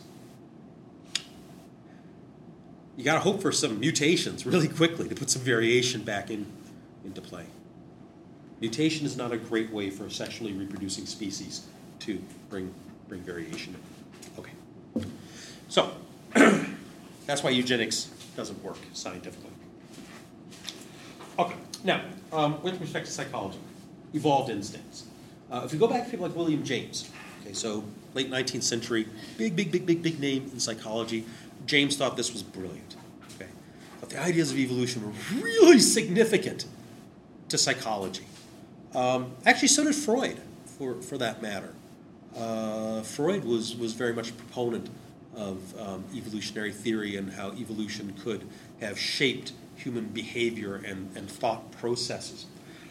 [SPEAKER 1] you got to hope for some mutations really quickly to put some variation back into play. Mutation is not a great way for a sexually reproducing species to bring variation in. Okay. So, that's why eugenics doesn't work scientifically. Okay, now, with respect to psychology, evolved instincts. If we go back to people like William James, okay, so late 19th century, big name in psychology. James thought this was brilliant. Okay, but the ideas of evolution were really significant to psychology. Actually, so did Freud, for that matter. Freud was very much a proponent of evolutionary theory and how evolution could have shaped human behavior and thought processes.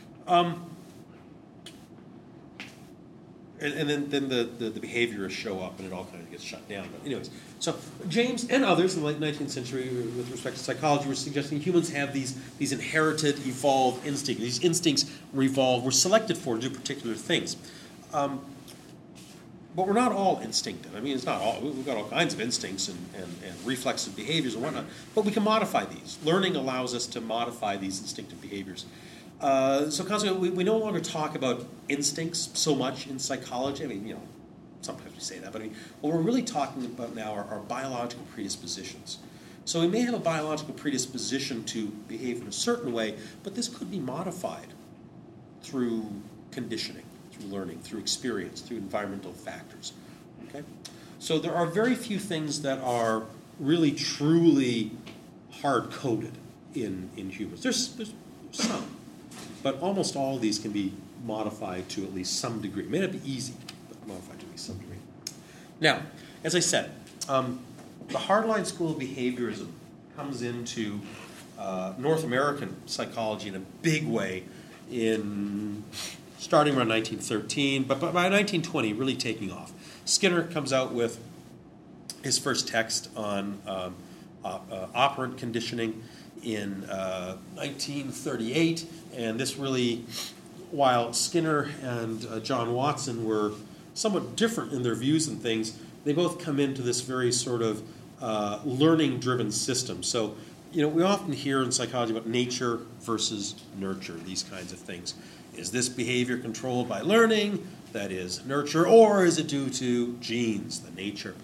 [SPEAKER 1] And then the behaviorists show up and it all kind of gets shut down. But anyways, so James and others in the late 19th century with respect to psychology were suggesting humans have these inherited, evolved instincts. These instincts were selected for to do particular things. But we're not all instinctive. I mean, it's not all. We've got all kinds of instincts and reflexive behaviors and whatnot. But we can modify these. Learning allows us to modify these instinctive behaviors. So consequently, we no longer talk about instincts so much in psychology. I mean, sometimes we say that, but what we're really talking about now are biological predispositions. So we may have a biological predisposition to behave in a certain way, but this could be modified through conditioning. through learning, through experience, through environmental factors. Okay? So there are very few things that are really truly hard-coded in humans. There's some, but almost all of these can be modified to at least some degree. It may not be easy, but modified to at least some degree. Now, as I said, the hardline school of behaviorism comes into North American psychology in a big way starting around 1913, but by 1920 really taking off. Skinner comes out with his first text on operant conditioning in 1938, and this really, while Skinner and John Watson were somewhat different in their views and things, they both come into this very sort of learning-driven system. So, we often hear in psychology about nature versus nurture, these kinds of things. Is this behavior controlled by learning, that is nurture, or is it due to genes, the nature?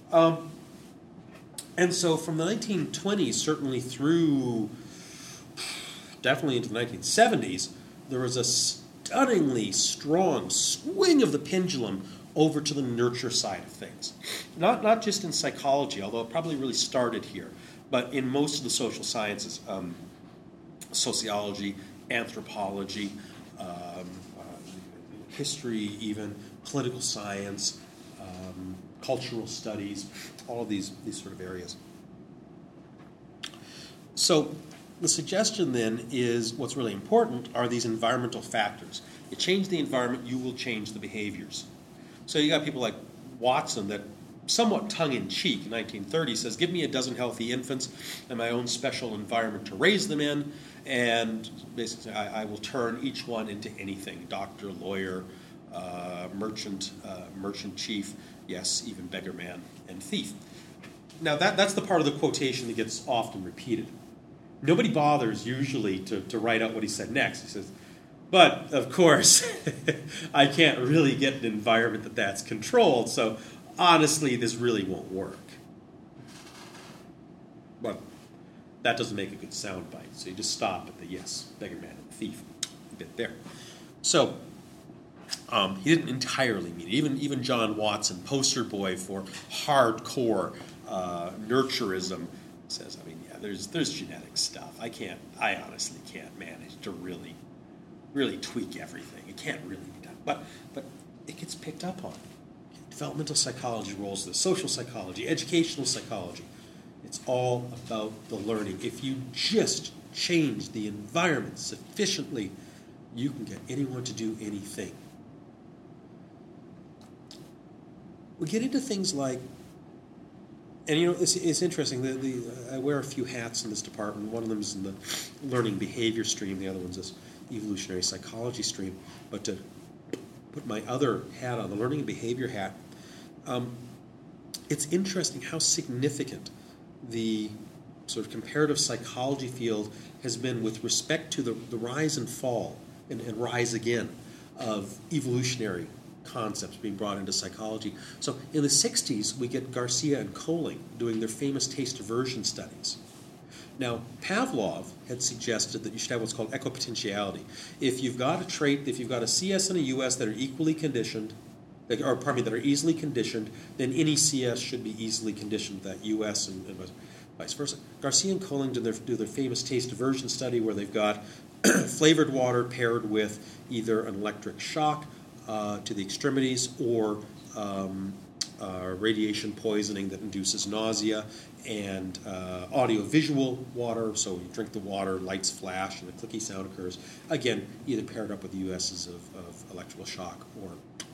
[SPEAKER 1] And so from the 1920s, certainly through definitely into the 1970s, there was a stunningly strong swing of the pendulum over to the nurture side of things. Not just in psychology, although it probably really started here, but in most of the social sciences, sociology, anthropology, history even, political science, cultural studies, all of these sort of areas. So the suggestion then is what's really important are these environmental factors. You change the environment, you will change the behaviors. So you got people like Watson that somewhat tongue-in-cheek in 1930 says, give me a dozen healthy infants and my own special environment to raise them in, and basically I will turn each one into anything, doctor, lawyer, merchant chief, yes, even beggar man and thief. Now that's the part of the quotation that gets often repeated. Nobody bothers usually to write out what he said next. He says, but of course, I can't really get an environment that's controlled, so honestly, this really won't work. But that doesn't make a good soundbite, so you just stop at the yes, beggar man and thief bit there. So he didn't entirely mean it. Even John Watson, poster boy for hardcore nurturism, says, there's genetic stuff. I honestly can't manage to really tweak everything. It can't really be done. But it gets picked up on. Developmental psychology rolls this, social psychology, educational psychology. It's all about the learning. If you just change the environment sufficiently, you can get anyone to do anything. We get into things like, and it's interesting, I wear a few hats in this department. One of them is in the learning behavior stream, the other one's this evolutionary psychology stream. But to put my other hat on, the learning and behavior hat, it's interesting how significant the sort of comparative psychology field has been with respect to the rise and fall and rise again of evolutionary concepts being brought into psychology. So in the 60s, we get Garcia and Kohling doing their famous taste aversion studies. Now, Pavlov had suggested that you should have what's called equipotentiality. If you've got a trait, if you've got a CS and a US that are equally conditioned, that are easily conditioned, then any CS should be easily conditioned, that US and vice versa. Garcia and Kohling do their famous taste aversion study where they've got flavored water paired with either an electric shock to the extremities or radiation poisoning that induces nausea, and audio-visual water, so you drink the water, lights flash, and a clicky sound occurs. Again, either paired up with the USs of electrical shock or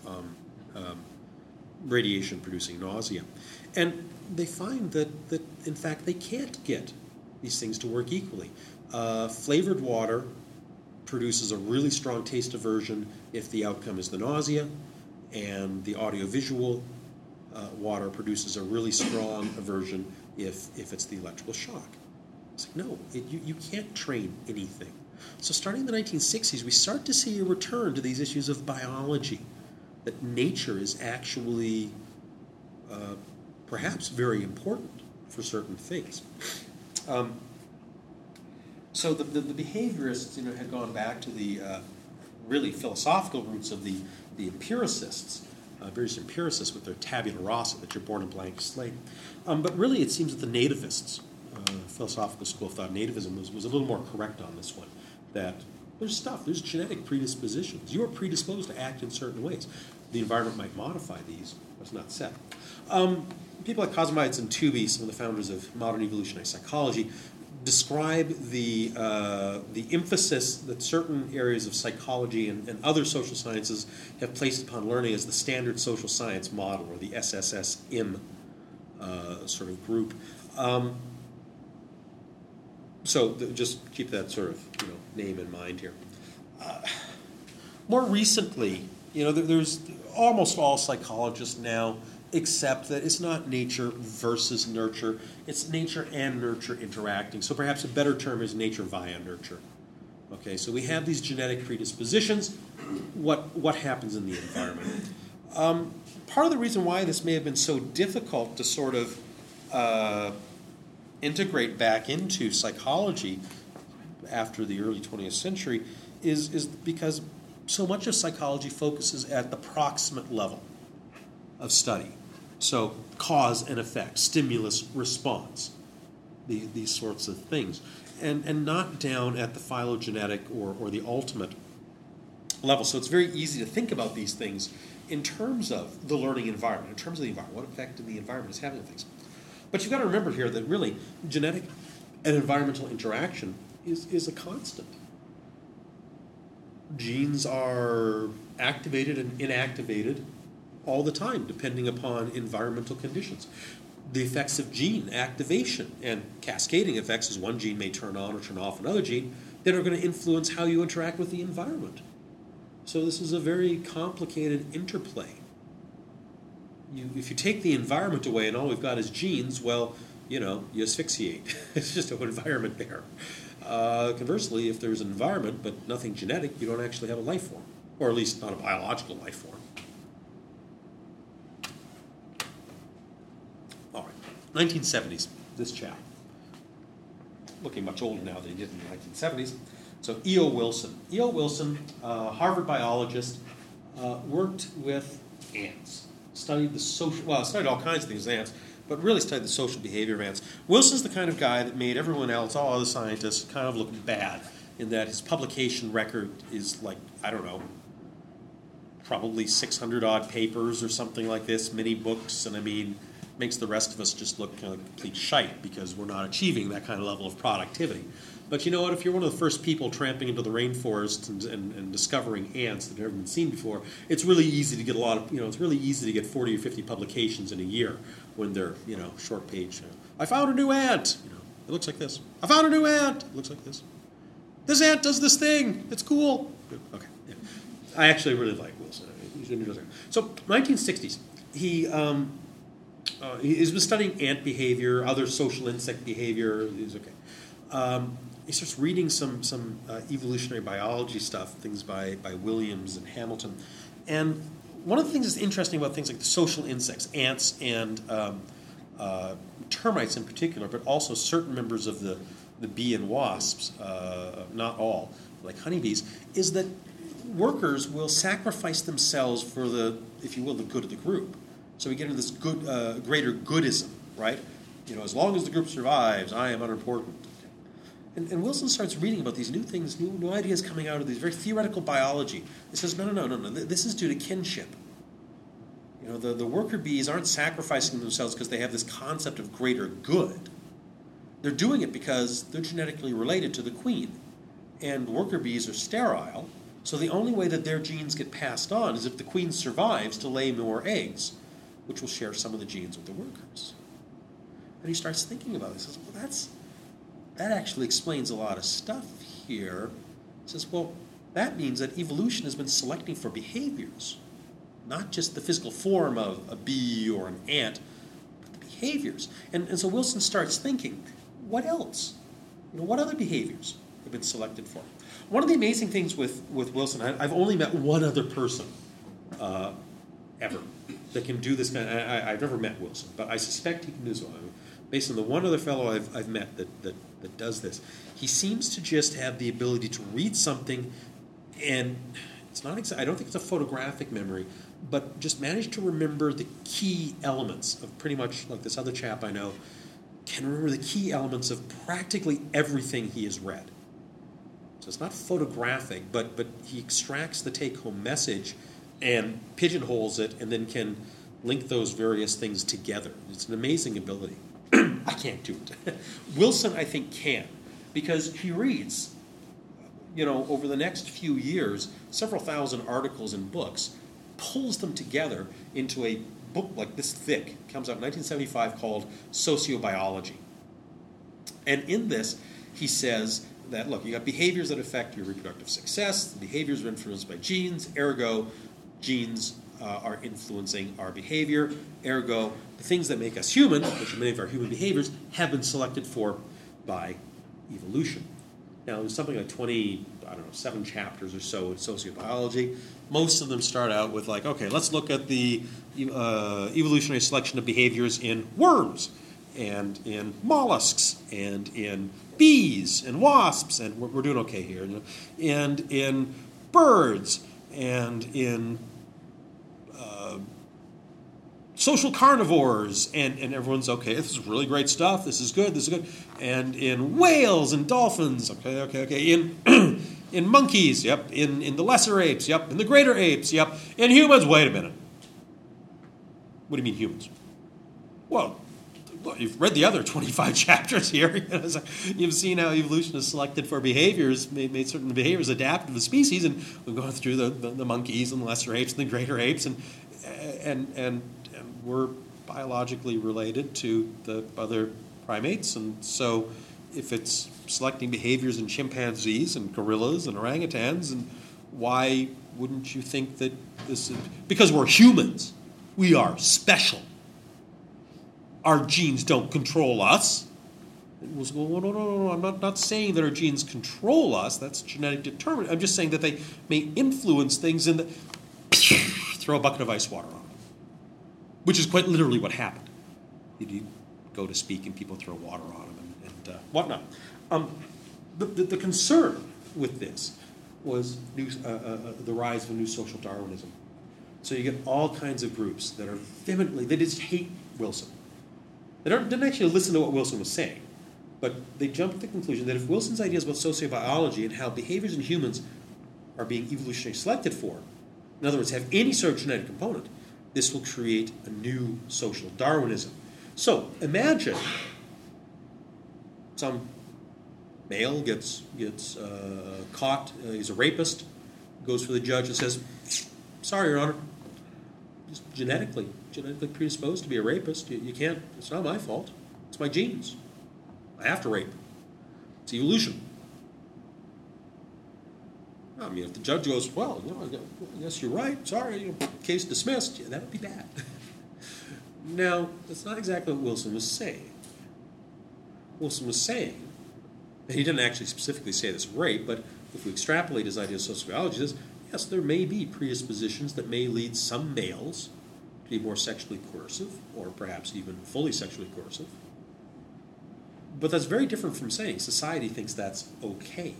[SPEAKER 1] radiation producing nausea. And they find that in fact, they can't get these things to work equally. Flavored water produces a really strong taste aversion if the outcome is the nausea, and the audio-visual water produces a really strong aversion if it's the electrical shock. It's like, no, you can't train anything. So starting in the 1960s, we start to see a return to these issues of biology, that nature is actually perhaps very important for certain things. So the behaviorists, had gone back to the really philosophical roots of the empiricists, various empiricists with their tabula rasa, that you're born a blank slate. But really, it seems that the nativists, philosophical school of thought, nativism, was a little more correct on this one, that there's genetic predispositions. You are predisposed to act in certain ways. The environment might modify these, but it's not set. People like Kazimierz and Tooby, some of the founders of modern evolutionary psychology, describe the emphasis that certain areas of psychology and other social sciences have placed upon learning as the standard social science model, or the SSSM sort of group. Just keep that sort of name in mind here. More recently, there's almost all psychologists now accept that it's not nature versus nurture, it's nature and nurture interacting. So perhaps a better term is nature via nurture. Okay, so we have these genetic predispositions. What happens in the environment? Part of the reason why this may have been so difficult to sort of integrate back into psychology after the early 20th century is because so much of psychology focuses at the proximate level of study. So cause and effect, stimulus, response, these sorts of things, and not down at the phylogenetic or the ultimate level. So it's very easy to think about these things in terms of the learning environment, in terms of the environment, what effect in the environment is having on things. But you've got to remember here that really genetic and environmental interaction is a constant. Genes are activated and inactivated all the time, depending upon environmental conditions. The effects of gene activation and cascading effects, as one gene may turn on or turn off another gene, that are going to influence how you interact with the environment. So this is a very complicated interplay. If you take the environment away and all we've got is genes, well, you asphyxiate. It's just an environment there. Conversely, if there's an environment but nothing genetic, you don't actually have a life form, or at least not a biological life form. All right, 1970s, this chap, looking much older now than he did in the 1970s. So E.O. Wilson. E.O. Wilson, Harvard biologist, worked with ants. Studied all kinds of things with ants, but really studied the social behavior of ants. Wilson's the kind of guy that made everyone else, all other scientists, kind of look bad, in that his publication record is like, I don't know, probably 600-odd papers or something like this, many books, and makes the rest of us just look kind of complete shite because we're not achieving that kind of level of productivity. But you know what? If you're one of the first people tramping into the rainforest and discovering ants that have never been seen before, it's really easy to get it's really easy to get 40 or 50 publications in a year when they're, short page. I found a new ant. It looks like this. I found a new ant. It looks like this. This ant does this thing. It's cool. Okay. Yeah. I actually really like Wilson. He's interesting. So 1960s, he's been studying ant behavior, other social insect behavior. He's okay. He starts reading some evolutionary biology stuff, things by Williams and Hamilton. And one of the things that's interesting about things like the social insects, ants and termites in particular, but also certain members of the bee and wasps, not all, like honeybees, is that workers will sacrifice themselves for the, if you will, the good of the group. So we get into this greater goodism, right? As long as the group survives, I am unimportant. And Wilson starts reading about these new things, new ideas coming out of these very theoretical biology. He says, no. This is due to kinship. The worker bees aren't sacrificing themselves because they have this concept of greater good. They're doing it because they're genetically related to the queen. And worker bees are sterile, so the only way that their genes get passed on is if the queen survives to lay more eggs, which will share some of the genes with the workers. And he starts thinking about it. He says, well, that actually explains a lot of stuff here. He says, well, that means that evolution has been selecting for behaviors, not just the physical form of a bee or an ant, but the behaviors. And so Wilson starts thinking, what else? What other behaviors have been selected for? One of the amazing things with Wilson, I've only met one other person ever that can do this. I've never met Wilson, but I suspect he can do so. Based on the one other fellow I've met that does this, he seems to just have the ability to read something And it's not I don't think it's a photographic memory, but just managed to remember the key elements of pretty much, like this other chap I know, can remember the key elements of practically everything he has read. So it's not photographic, but he extracts the take-home message and pigeonholes it and then can link those various things together. It's an amazing ability. I can't do it. Wilson, I think, can, because he reads, over the next few years, several thousand articles and books, pulls them together into a book like this thick, comes out in 1975, called Sociobiology. And in this, he says that, look, you got behaviors that affect your reproductive success. The behaviors are influenced by genes, ergo, genes are influencing our behavior, ergo, the things that make us human, which are many of our human behaviors, have been selected for by evolution. Now, there's something like 7 chapters or so in sociobiology. Most of them start out with okay, let's look at the evolutionary selection of behaviors in worms and in mollusks and in bees and wasps, and we're doing okay here, and in birds and in social carnivores, and everyone's okay, this is really great stuff, this is good, and in whales and dolphins, okay, in monkeys, yep, in the lesser apes, yep, in the greater apes, yep, in humans, wait a minute. What do you mean humans? Well, you've read the other 25 chapters here. You've seen how evolution is selected for behaviors, made certain behaviors adaptive to the species, and we've gone through the monkeys and the lesser apes and the greater apes, and we're biologically related to the other primates, and so if it's selecting behaviors in chimpanzees and gorillas and orangutans, and why wouldn't you think that this is... Because we're humans. We are special. Our genes don't control us. It was, well, no, I'm not saying that our genes control us. That's genetic determinant. I'm just saying that they may influence things in the... Throw a bucket of ice water on them. Which is quite literally what happened. You go to speak and people throw water on them and whatnot. The concern with this was the rise of a new social Darwinism. So you get all kinds of groups that are vehemently... They just hate Wilson. They didn't actually listen to what Wilson was saying, but they jumped to the conclusion that if Wilson's ideas about sociobiology and how behaviors in humans are being evolutionarily selected for, in other words, have any sort of genetic component, this will create a new social Darwinism. So imagine some male gets caught, he's a rapist, goes for the judge and says, "Sorry, Your Honor, just genetically predisposed to be a rapist. You can't, it's not my fault. It's my genes. I have to rape. It's evolution." I mean, if the judge goes, "Well, I guess you're right. Sorry, case dismissed," that would be bad. Now, that's not exactly what Wilson was saying. Wilson was saying, and he didn't actually specifically say this rape, but if we extrapolate his idea of sociobiology, he says, yes, there may be predispositions that may lead some males to be more sexually coercive, or perhaps even fully sexually coercive. But that's very different from saying society thinks that's okay.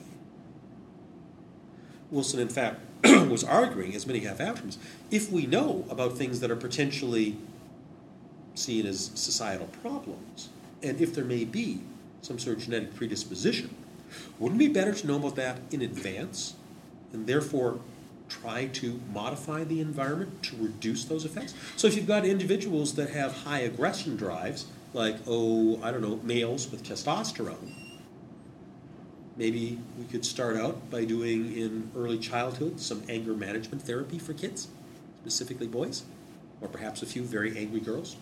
[SPEAKER 1] Wilson, in fact, was arguing, as many have afterwards, if we know about things that are potentially seen as societal problems, and if there may be some sort of genetic predisposition, wouldn't it be better to know about that in advance, and therefore try to modify the environment to reduce those effects? So if you've got individuals that have high aggression drives, like, males with testosterone, maybe we could start out by doing in early childhood some anger management therapy for kids, specifically boys, or perhaps a few very angry girls.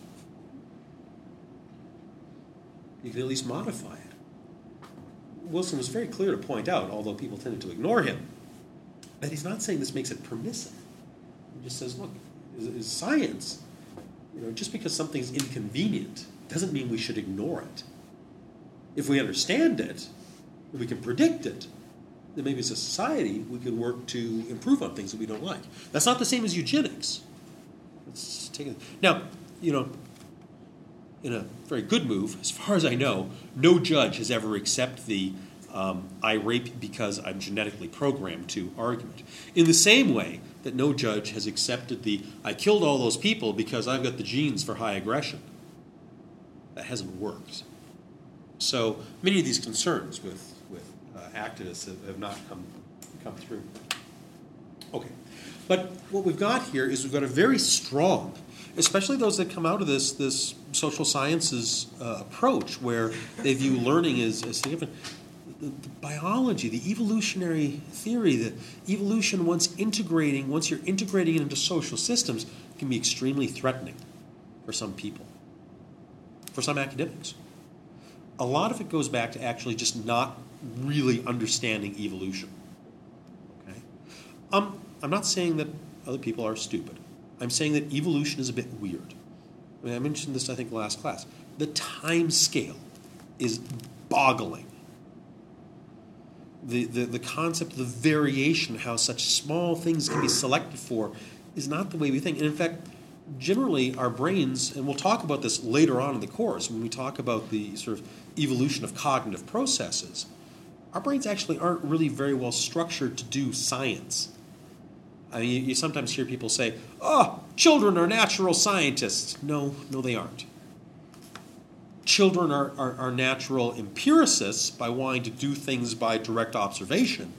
[SPEAKER 1] You can at least modify it. Wilson was very clear to point out, although people tended to ignore him, that he's not saying this makes it permissive. He just says, look, is science, just because something's inconvenient doesn't mean we should ignore it. If we understand it, if we can predict it, then maybe as a society we can work to improve on things that we don't like. That's not the same as eugenics. Let's take it. Now, in a very good move, as far as I know, no judge has ever accepted the I rape because I'm genetically programmed to argument. In the same way that no judge has accepted the I killed all those people because I've got the genes for high aggression. That hasn't worked. So many of these concerns with activists have not come through. Okay. But what we've got here is we've got a very strong, especially those that come out of this social sciences approach where they view learning as significant. The biology, the evolutionary theory, that evolution, once you're integrating it into social systems, can be extremely threatening for some people, for some academics. A lot of it goes back to actually just not really understanding evolution. Okay? I'm not saying that other people are stupid. I'm saying that evolution is a bit weird. I mentioned this, I think, last class. The time scale is boggling. The concept of the variation, how such small things can be selected for, is not the way we think. And in fact, generally our brains, and we'll talk about this later on in the course when we talk about the sort of evolution of cognitive processes, our brains actually aren't really very well structured to do science. I mean, you sometimes hear people say, children are natural scientists. No, they aren't. Children are natural empiricists by wanting to do things by direct observation.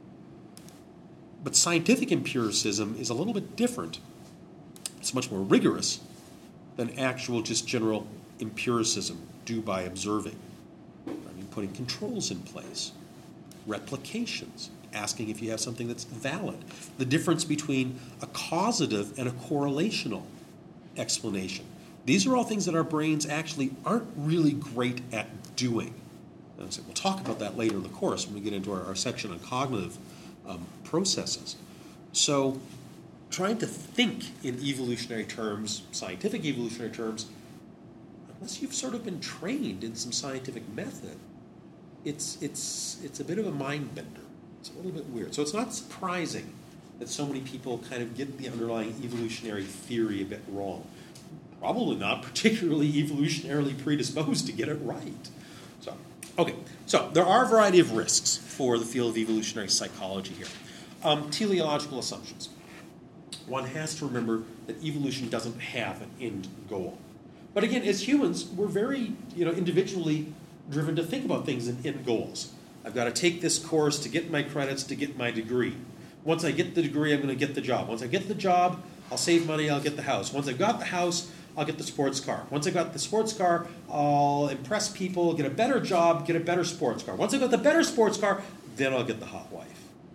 [SPEAKER 1] But scientific empiricism is a little bit different. It's much more rigorous than actual just general empiricism due by observing. Putting controls in place, replications, asking if you have something that's valid, the difference between a causative and a correlational explanation. These are all things that our brains actually aren't really great at doing. And so we'll talk about that later in the course when we get into our section on cognitive processes. So trying to think in evolutionary terms, scientific evolutionary terms, unless you've sort of been trained in some scientific method, it's a bit of a mind bender. It's a little bit weird. So it's not surprising that so many people kind of get the underlying evolutionary theory a bit wrong. Probably not particularly evolutionarily predisposed to get it right. So there are a variety of risks for the field of evolutionary psychology here. Teleological assumptions. One has to remember that evolution doesn't have an end goal. But again, as humans, we're very individually driven to think about things in end goals. I've got to take this course to get my credits, to get my degree. Once I get the degree, I'm going to get the job. Once I get the job, I'll save money, I'll get the house. Once I've got the house, I'll get the sports car. Once I've got the sports car, I'll impress people, get a better job, get a better sports car. Once I've got the better sports car, then I'll get the hot wife.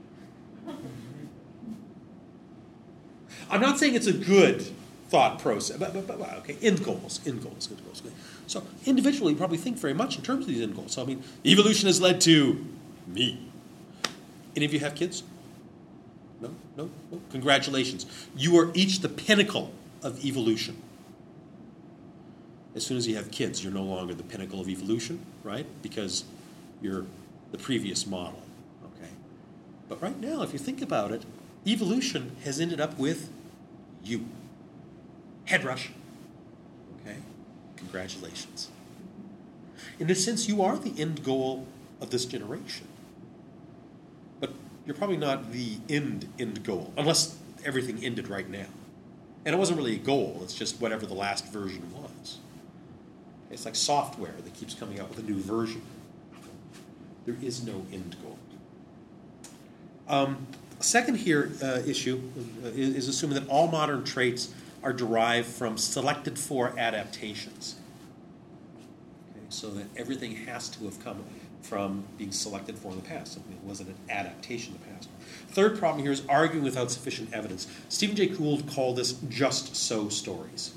[SPEAKER 1] I'm not saying it's a good thought process, but okay, end goals. Okay. So individually, you probably think very much in terms of these end goals. So evolution has led to me. Any of you have kids? No? Congratulations. You are each the pinnacle of evolution. As soon as you have kids, you're no longer the pinnacle of evolution, right? Because you're the previous model, okay? But right now, if you think about it, evolution has ended up with you. Head rush. Okay? Congratulations. In a sense, you are the end goal of this generation. But you're probably not the end goal, unless everything ended right now. And it wasn't really a goal, it's just whatever the last version was. It's like software that keeps coming out with a new version. There is no end goal. Second issue is assuming that all modern traits are derived from selected for adaptations. Okay, so that everything has to have come from being selected for in the past. It wasn't an adaptation in the past. Third problem here is arguing without sufficient evidence. Stephen Jay Gould called this just so stories.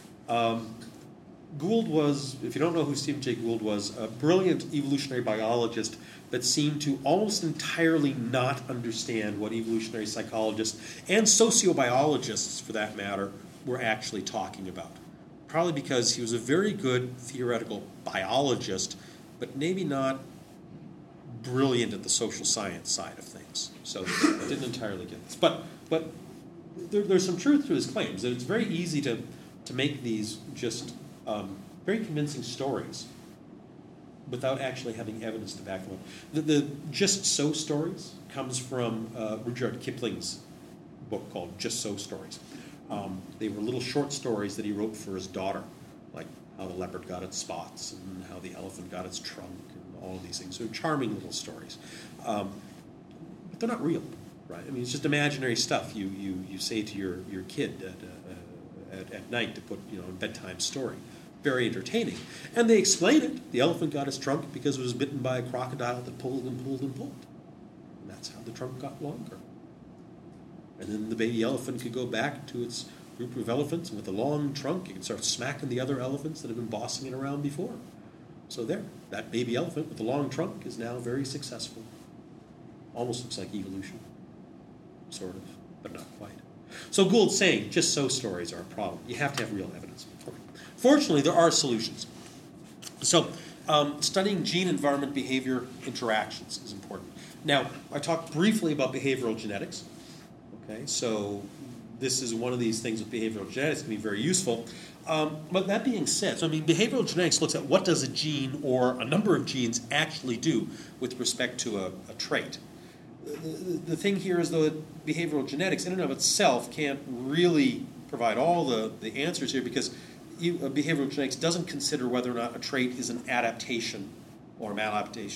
[SPEAKER 1] Gould was, if you don't know who Stephen Jay Gould was, a brilliant evolutionary biologist that seemed to almost entirely not understand what evolutionary psychologists and sociobiologists, for that matter, were actually talking about. Probably because he was a very good theoretical biologist, but maybe not brilliant at the social science side of things. So I didn't entirely get this. But there's some truth to his claims, that it's very easy to make these just very convincing stories without actually having evidence to back them up. The Just So stories comes from Rudyard Kipling's book called Just So Stories. They were little short stories that he wrote for his daughter, like how the leopard got its spots and how the elephant got its trunk and all of these things. So charming little stories. But they're not real, right? I mean, it's just imaginary stuff you say to your kid at night to put, a bedtime story. Very entertaining. And they explain it. The elephant got its trunk because it was bitten by a crocodile that pulled and pulled and pulled. And that's how the trunk got longer. And then the baby elephant could go back to its group of elephants, and with a long trunk, it could start smacking the other elephants that have been bossing it around before. So there, that baby elephant with the long trunk is now very successful. Almost looks like evolution. Sort of, but not quite. So Gould's saying, just so stories are a problem. You have to have real evidence. Fortunately, there are solutions. So studying gene-environment behavior interactions is important. Now, I talked briefly about behavioral genetics. Okay, so this is one of these things with behavioral genetics that can be very useful. But that being said, behavioral genetics looks at what does a gene or a number of genes actually do with respect to a trait. The thing here is, though, that behavioral genetics in and of itself can't really provide all the answers here, because behavioral genetics doesn't consider whether or not a trait is an adaptation or maladaptive,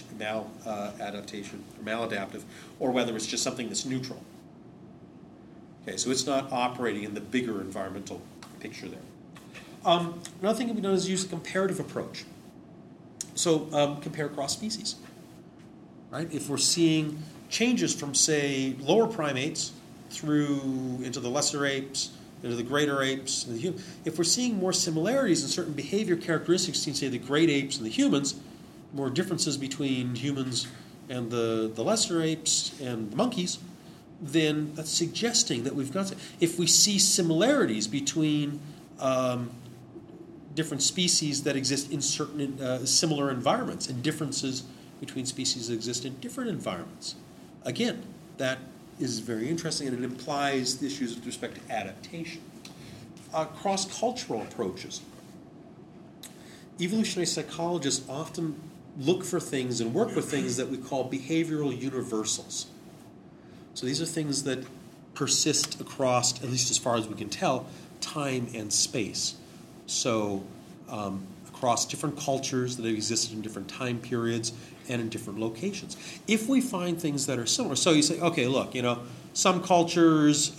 [SPEAKER 1] or whether it's just something that's neutral. Okay, so it's not operating in the bigger environmental picture there. Another thing that we know is use a comparative approach. So compare across species. Right? If we're seeing changes from, say, lower primates through into the lesser apes, into the greater apes, if we're seeing more similarities in certain behavior characteristics between, say, the great apes and the humans, more differences between humans and the lesser apes and the monkeys, then that's suggesting that we've got to, if we see similarities between different species that exist in certain similar environments and differences between species that exist in different environments. Again, that is very interesting, and it implies issues with respect to adaptation. Cross-cultural approaches. Evolutionary psychologists often look for things and work with things that we call behavioral universals. So these are things that persist across, at least as far as we can tell, time and space. So across different cultures that have existed in different time periods and in different locations. If we find things that are similar, so you say, okay, look, some cultures,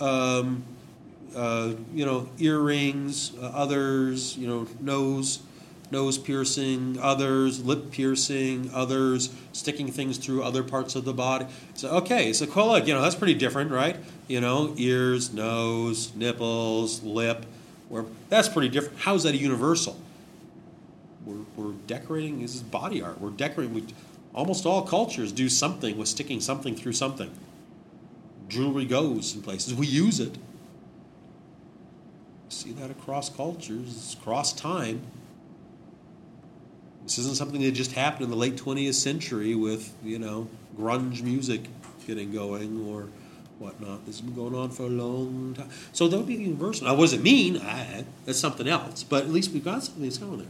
[SPEAKER 1] earrings, others, nose piercing, others lip piercing, others sticking things through other parts of the body. So okay, so cool, look, that's pretty different, right? Ears, nose, nipples, lip. That's pretty different. How is that a universal? We're decorating. This is body art. We're decorating. Almost all cultures do something with sticking something through something. Jewelry goes in places. We use it. See that across cultures, across time. This isn't something that just happened in the late 20th century with, grunge music getting going or whatnot. This has been going on for a long time. So that would be universal. Now, what does it mean? That's something else. But at least we've got something that's going there.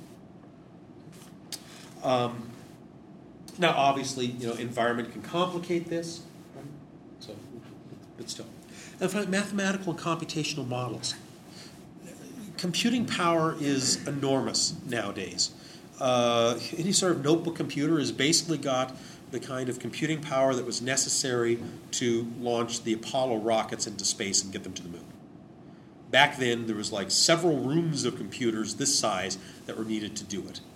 [SPEAKER 1] Now, obviously, environment can complicate this. Right? So, but still. And finally, mathematical and computational models. Computing power is enormous nowadays. Any sort of notebook computer has basically got the kind of computing power that was necessary to launch the Apollo rockets into space and get them to the moon. Back then, there was like several rooms of computers this size that were needed to do it.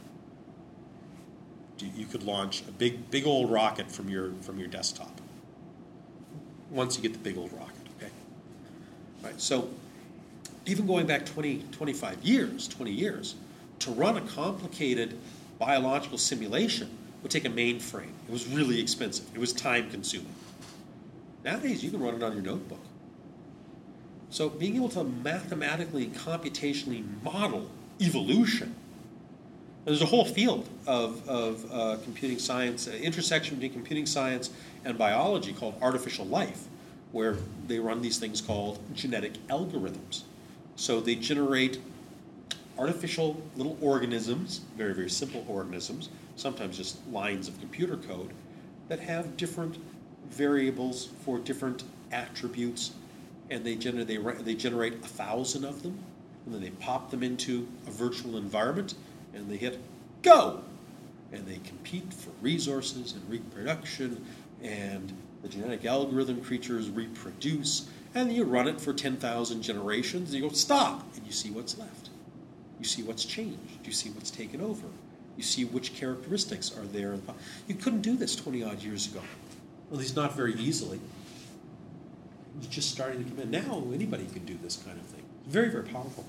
[SPEAKER 1] You could launch a big old rocket from your desktop. Once you get the big old rocket, okay? Right. So even going back 20 years, to run a complicated biological simulation would take a mainframe. It was really expensive. It was time-consuming. Nowadays, you can run it on your notebook. So being able to mathematically, computationally model evolution, there's a whole field of computing science, intersection between computing science and biology called artificial life, where they run these things called genetic algorithms. So they generate artificial little organisms, very, very simple organisms, sometimes just lines of computer code, that have different variables for different attributes, and they generate 1,000 of them, and then they pop them into a virtual environment, and they hit go, and they compete for resources and reproduction, and the genetic algorithm creatures reproduce, and you run it for 10,000 generations, and you go stop, and you see what's left. You see what's changed. You see what's taken over. You see which characteristics are there. You couldn't do this 20-odd years ago. At least not very easily. It's just starting to come in. Now anybody can do this kind of thing. Very, very powerful.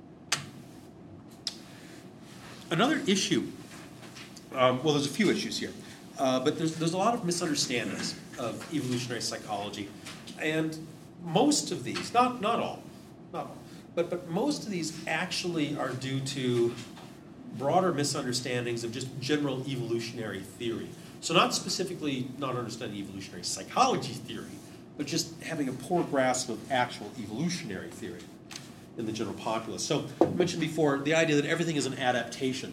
[SPEAKER 1] Another issue, well, there's a few issues here, but there's a lot of misunderstandings of evolutionary psychology, and most of these, not all, but most of these actually are due to broader misunderstandings of just general evolutionary theory. So not specifically not understanding evolutionary psychology theory, but just having a poor grasp of actual evolutionary theory in the general populace. So I mentioned before the idea that everything is an adaptation.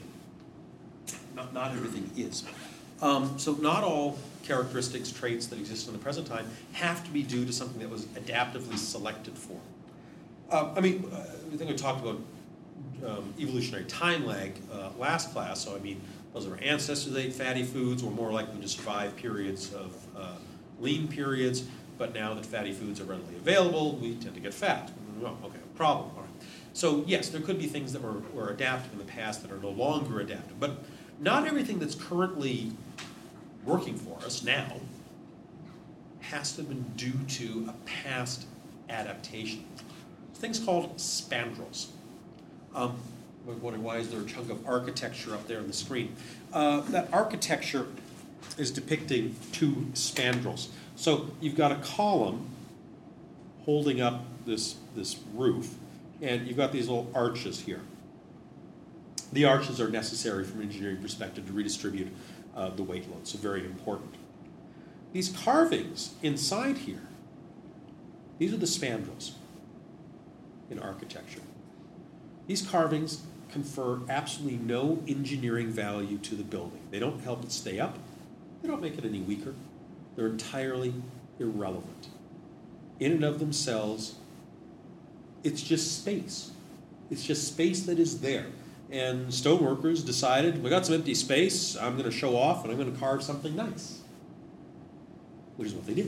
[SPEAKER 1] Not everything is. So not all characteristics, traits that exist in the present time have to be due to something that was adaptively selected for. I think we talked about evolutionary time lag last class. So those of our ancestors that ate fatty foods were more likely to survive periods of lean periods, but now that fatty foods are readily available, we tend to get fat. Oh, okay, problem. All right. So yes, there could be things that were adaptive in the past that are no longer adaptive, but not everything that's currently working for us now has to have been due to a past adaptation. Things called spandrels. We're wondering why is there a chunk of architecture up there on the screen. That architecture is depicting two spandrels. So you've got a column holding up this roof, and you've got these little arches here. The arches are necessary from an engineering perspective to redistribute the weight load, so very important. These carvings inside here, these are the spandrels in architecture. These carvings confer absolutely no engineering value to the building. They don't help it stay up. They don't make it any weaker. They're entirely irrelevant. In and of themselves, it's just space. It's just space that is there. And stoneworkers decided, we got some empty space, I'm going to show off and I'm going to carve something nice. Which is what they did.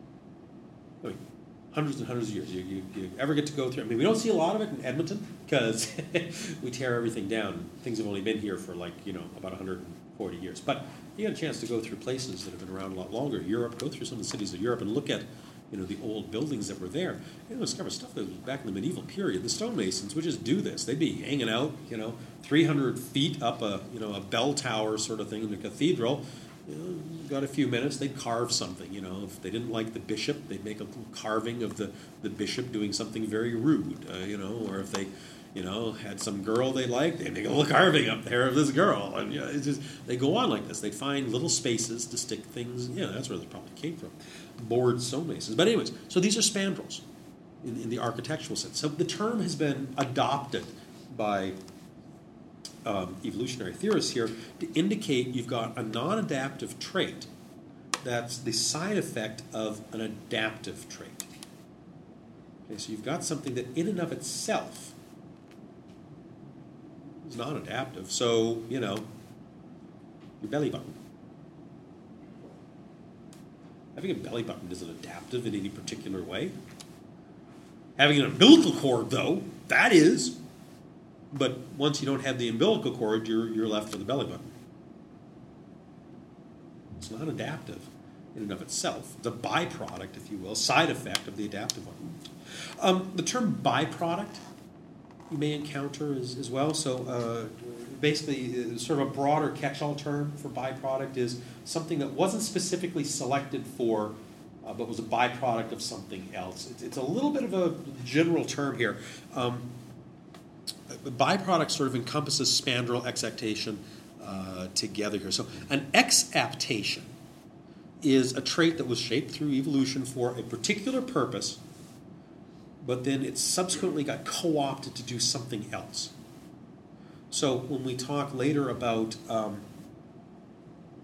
[SPEAKER 1] Hundreds and hundreds of years. You ever get to go through, we don't see a lot of it in Edmonton because we tear everything down. Things have only been here for about 140 years. But you get a chance to go through places that have been around a lot longer. Europe, go through some of the cities of Europe and look at the old buildings that were there. Discover stuff that was back in the medieval period. The stonemasons would just do this. They'd be hanging out, 300 feet up a bell tower sort of thing in the cathedral. Got a few minutes, they'd carve something. If they didn't like the bishop, they'd make a little carving of the bishop doing something very rude. Or if they, had some girl they liked, they'd make a little carving up there of this girl. And it's just, they go on like this. They'd find little spaces to stick things. That's where this probably came from. Board stonemasons. But anyways, so these are spandrels in the architectural sense. So the term has been adopted by evolutionary theorists here to indicate you've got a non-adaptive trait that's the side effect of an adaptive trait. Okay, so you've got something that in and of itself is non-adaptive. So, your belly button. Having a belly button isn't adaptive in any particular way. Having an umbilical cord, though, that is. But once you don't have the umbilical cord, you're left with a belly button. It's not adaptive in and of itself. It's a byproduct, if you will, side effect of the adaptive one. The term byproduct you may encounter as well. So basically, sort of a broader catch-all term for byproduct is something that wasn't specifically selected for, but was a byproduct of something else. It's a little bit of a general term here. Byproduct sort of encompasses spandrel exaptation together here. So an exaptation is a trait that was shaped through evolution for a particular purpose, but then it subsequently got co-opted to do something else. So when we talk later about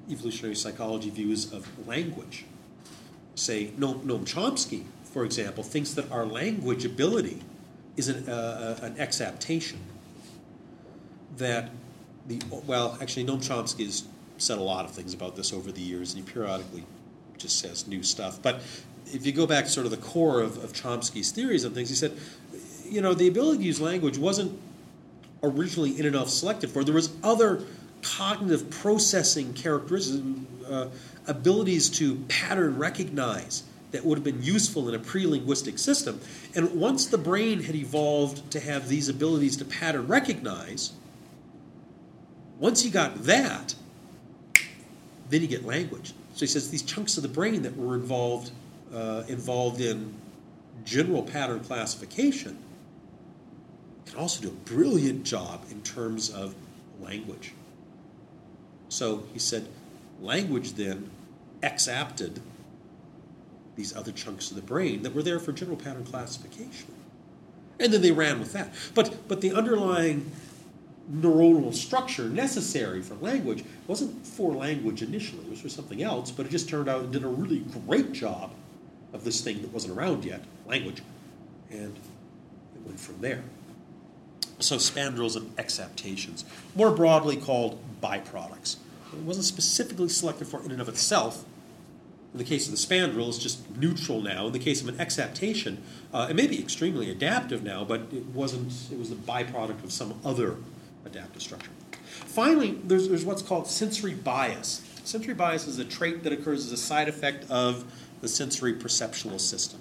[SPEAKER 1] evolutionary psychology views of language. Say, Noam Chomsky, for example, thinks that our language ability is an exaptation. That actually, Noam Chomsky has said a lot of things about this over the years, and he periodically just says new stuff. But if you go back to sort of the core of Chomsky's theories and things, he said, the ability to use language wasn't originally in and of selected for. There was other cognitive processing characteristics, abilities to pattern recognize that would have been useful in a pre-linguistic system. And once the brain had evolved to have these abilities to pattern recognize, once you got that, then you get language. So he says these chunks of the brain that were involved in general pattern classification can also do a brilliant job in terms of language. So he said language then exapted these other chunks of the brain that were there for general pattern classification. And then they ran with that. But the underlying neuronal structure necessary for language wasn't for language initially. It was for something else, but it just turned out it did a really great job of this thing that wasn't around yet, language. And it went from there. So spandrels and exaptations, more broadly called byproducts. It wasn't specifically selected for in and of itself. In the case of the spandrel, it's just neutral now. In the case of an exaptation, it may be extremely adaptive now, but it wasn't. It was the byproduct of some other adaptive structure. Finally, there's what's called sensory bias. Sensory bias is a trait that occurs as a side effect of the sensory perceptual system.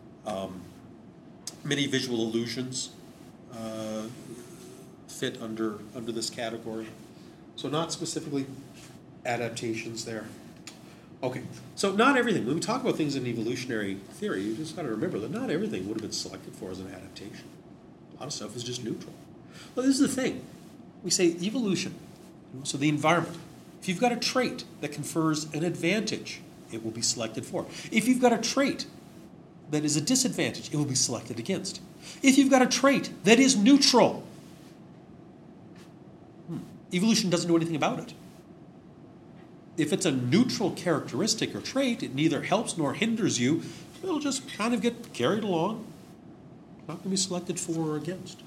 [SPEAKER 1] Many visual illusions fit under this category. So not specifically adaptations there. Okay, so not everything. When we talk about things in evolutionary theory, you just got to remember that not everything would have been selected for as an adaptation. A lot of stuff is just neutral. Well, this is the thing. We say evolution, so the environment. If you've got a trait that confers an advantage, it will be selected for. If you've got a trait that is a disadvantage, it will be selected against. If you've got a trait that is neutral, evolution doesn't do anything about it. If it's a neutral characteristic or trait, it neither helps nor hinders you. It'll just kind of get carried along. Not going to be selected for or against.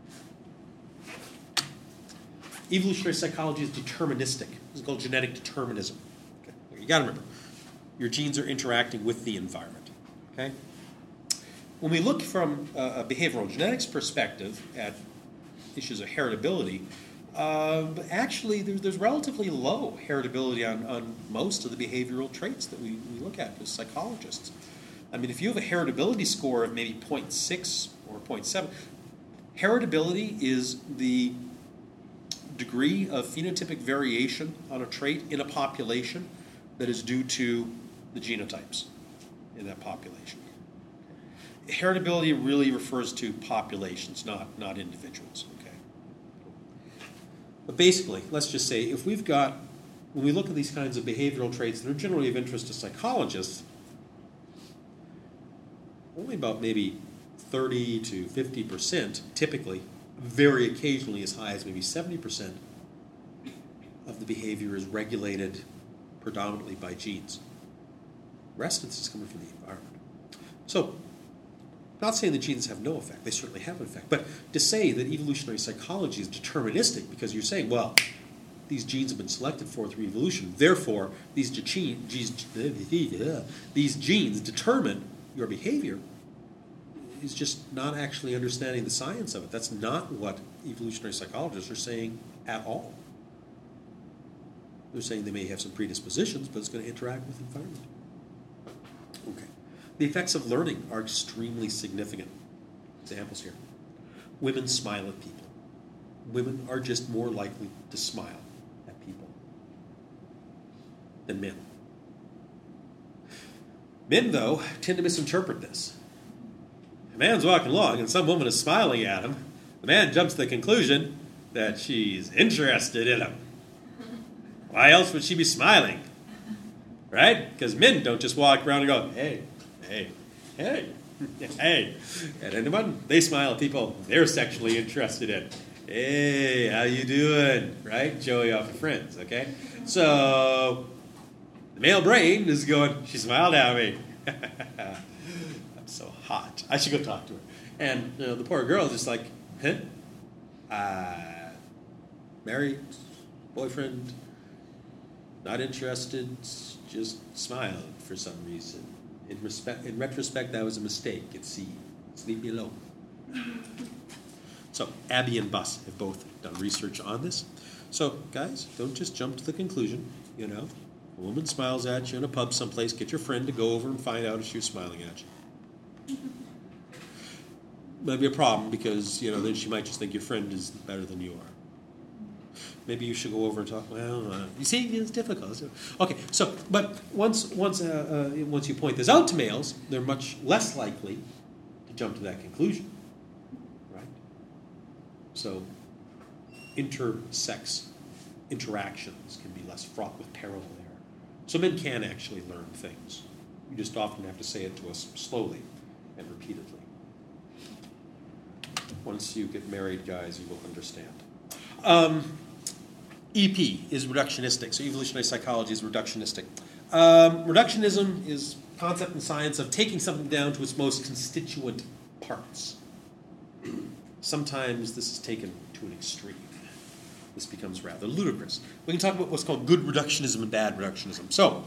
[SPEAKER 1] Evolutionary psychology is deterministic. This is called genetic determinism. Okay. You got to remember, your genes are interacting with the environment. Okay? When we look from a behavioral genetics perspective at issues of heritability, actually, there's relatively low heritability on most of the behavioral traits that we look at as psychologists. I mean, if you have a heritability score of maybe 0.6 or 0.7, heritability is the degree of phenotypic variation on a trait in a population that is due to the genotypes in that population. Heritability really refers to populations, not individuals. But basically, let's just say if we've got, when we look at these kinds of behavioral traits that are generally of interest to psychologists, only about maybe 30 to 50%, typically, very occasionally as high as maybe 70% of the behavior is regulated predominantly by genes. The rest of this is coming from the environment. So, not saying that genes have no effect. They certainly have an effect. But to say that evolutionary psychology is deterministic because you're saying, well, these genes have been selected for through evolution, therefore these genes determine your behavior, is just not actually understanding the science of it. That's not what evolutionary psychologists are saying at all. They're saying they may have some predispositions, but it's going to interact with the environment. Okay. The effects of learning are extremely significant. Examples here. Women smile at people. Women are just more likely to smile at people than men. Men, though, tend to misinterpret this. A man's walking along and some woman is smiling at him. The man jumps to the conclusion that she's interested in him. Why else would she be smiling? Right? Because men don't just walk around and go, hey, hey, hey, hey. And anyone, they smile at people they're sexually interested in. Hey, how you doing? Right? Joey off of Friends, okay? So, the male brain is going, she smiled at me. I'm so hot. I should go talk to her. And the poor girl is just like, huh? Married, boyfriend, not interested, just smiled for some reason. In retrospect, that was a mistake. It's C. Leave me alone. So, Abby and Bus have both done research on this. So, guys, don't just jump to the conclusion, A woman smiles at you in a pub someplace, get your friend to go over and find out if she was smiling at you. Might be a problem because, then she might just think your friend is better than you are. Maybe you should go over and talk. Well, you see, it's difficult. Okay, so, but once you point this out to males, they're much less likely to jump to that conclusion, right? So, intersex interactions can be less fraught with peril there. So men can actually learn things. You just often have to say it to us slowly and repeatedly. Once you get married, guys, you will understand. EP is reductionistic, so evolutionary psychology is reductionistic. Reductionism is concept in science of taking something down to its most constituent parts. Sometimes this is taken to an extreme. This becomes rather ludicrous. We can talk about what's called good reductionism and bad reductionism. So,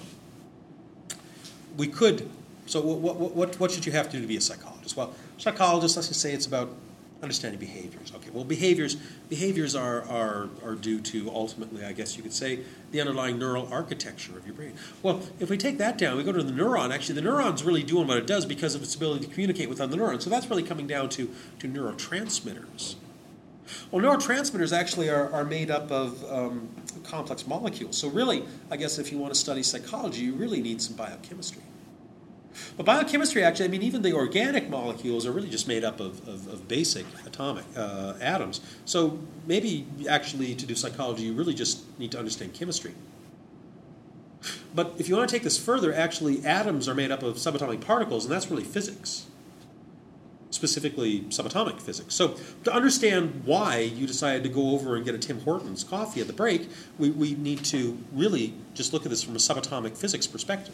[SPEAKER 1] what should you have to do to be a psychologist? Well, psychologists, let's just say it's about understanding behaviors. Okay, well, behaviors are due to, ultimately, I guess you could say, the underlying neural architecture of your brain. Well, if we take that down, we go to the neuron. Actually, the neuron's really doing what it does because of its ability to communicate with other neurons. So that's really coming down to neurotransmitters. Well, neurotransmitters actually are made up of complex molecules. So really, I guess if you want to study psychology, you really need some biochemistry. But biochemistry, actually, even the organic molecules are really just made up of basic atomic atoms. So maybe, actually, to do psychology, you really just need to understand chemistry. But if you want to take this further, actually, atoms are made up of subatomic particles, and that's really physics, specifically subatomic physics. So to understand why you decided to go over and get a Tim Hortons coffee at the break, we need to really just look at this from a subatomic physics perspective.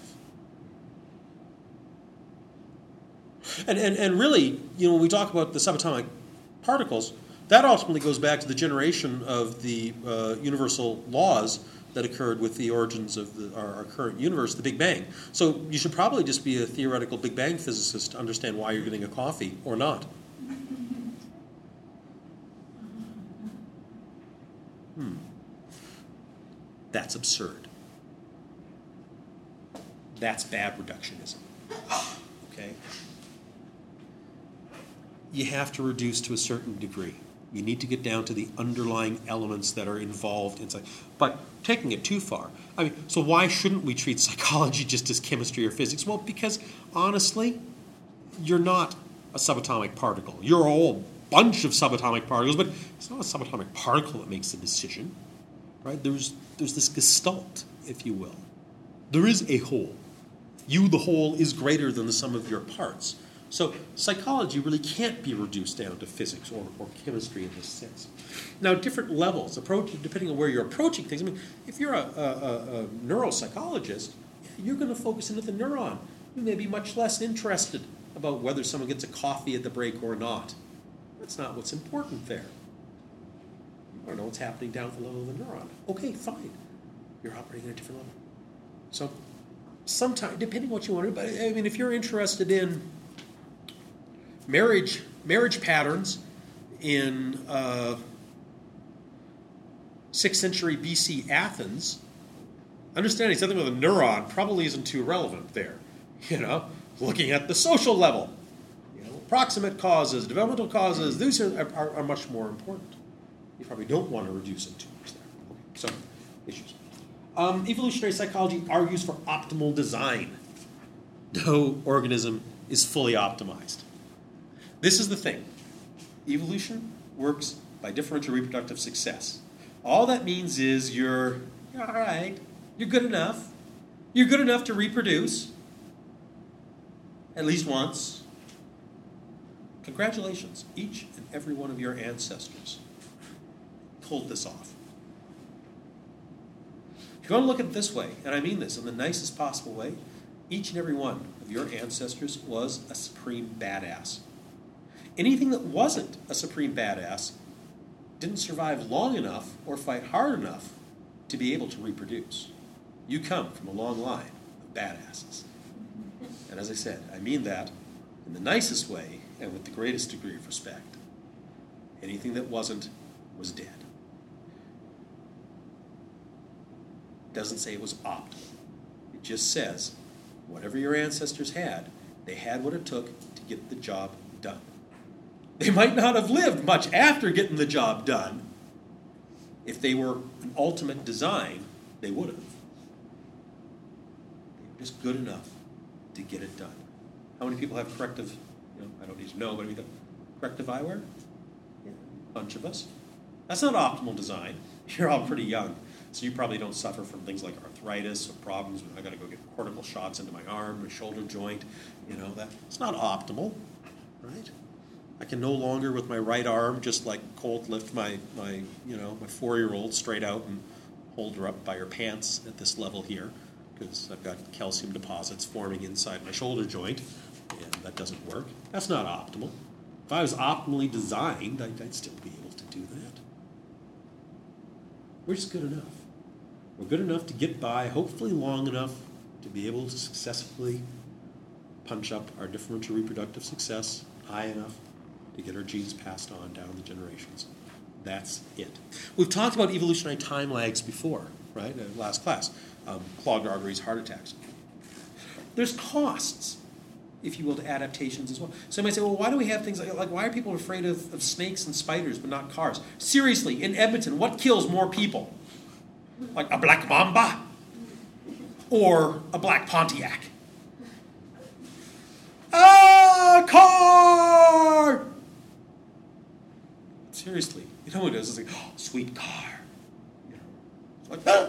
[SPEAKER 1] And really, when we talk about the subatomic particles, that ultimately goes back to the generation of the universal laws that occurred with the origins of our current universe, the Big Bang. So you should probably just be a theoretical Big Bang physicist to understand why you're getting a coffee or not. That's absurd. That's bad reductionism. Okay? You have to reduce to a certain degree. You need to get down to the underlying elements that are involved inside. But taking it too far, so why shouldn't we treat psychology just as chemistry or physics? Well, because honestly, you're not a subatomic particle. You're a whole bunch of subatomic particles, but it's not a subatomic particle that makes the decision, right? There's this gestalt, if you will. There is a whole. You, the whole, is greater than the sum of your parts. So psychology really can't be reduced down to physics or chemistry in this sense. Now, different levels, depending on where you're approaching things. If you're a neuropsychologist, you're going to focus into the neuron. You may be much less interested about whether someone gets a coffee at the break or not. That's not what's important there. You want to know what's happening down at the level of the neuron. Okay, fine. You're operating at a different level. So, sometimes, depending on what you want to do, but if you're interested in marriage patterns in 6th century BC Athens, understanding something with a neuron probably isn't too relevant there. Looking at the social level, proximate causes, developmental causes, these are much more important. You probably don't want to reduce them too much there. So, issues. Evolutionary psychology argues for optimal design. No organism is fully optimized. This is the thing. Evolution works by differential reproductive success. All that means is you're all right. You're good enough. You're good enough to reproduce. At least once. Congratulations, each and every one of your ancestors. pulled this off. If you want to look at it this way, and I mean this in the nicest possible way, each and every one of your ancestors was a supreme badass. Anything that wasn't a supreme badass didn't survive long enough or fight hard enough to be able to reproduce. You come from a long line of badasses. And as I said, I mean that in the nicest way and with the greatest degree of respect. Anything that wasn't was dead. It doesn't say it was optimal. It just says, whatever your ancestors had, they had what it took to get the job done. They might not have lived much after getting the job done. If they were an ultimate design, they would have. They were just good enough to get it done. How many people have corrective, I don't need to know, but corrective eyewear? Yeah, a bunch of us. That's not optimal design. You're all pretty young, so you probably don't suffer from things like arthritis or problems when I got to go get cortical shots into my arm, my shoulder joint. That it's not optimal, right? I can no longer, with my right arm, just like cold lift my 4-year-old straight out and hold her up by her pants at this level here, because I've got calcium deposits forming inside my shoulder joint, and that doesn't work. That's not optimal. If I was optimally designed, I'd still be able to do that. We're just good enough. We're good enough to get by, hopefully long enough to be able to successfully punch up our differential reproductive success high enough to get our genes passed on down the generations. That's it. We've talked about evolutionary time lags before, right? In last class. Clogged arteries, heart attacks. There's costs, if you will, to adaptations as well. So you might say, well, why do we have things like why are people afraid of snakes and spiders but not cars? Seriously, in Edmonton, what kills more people? Like a black mamba or a black Pontiac? A car! Seriously, what it is? It's like, oh, sweet car. It's like, ah!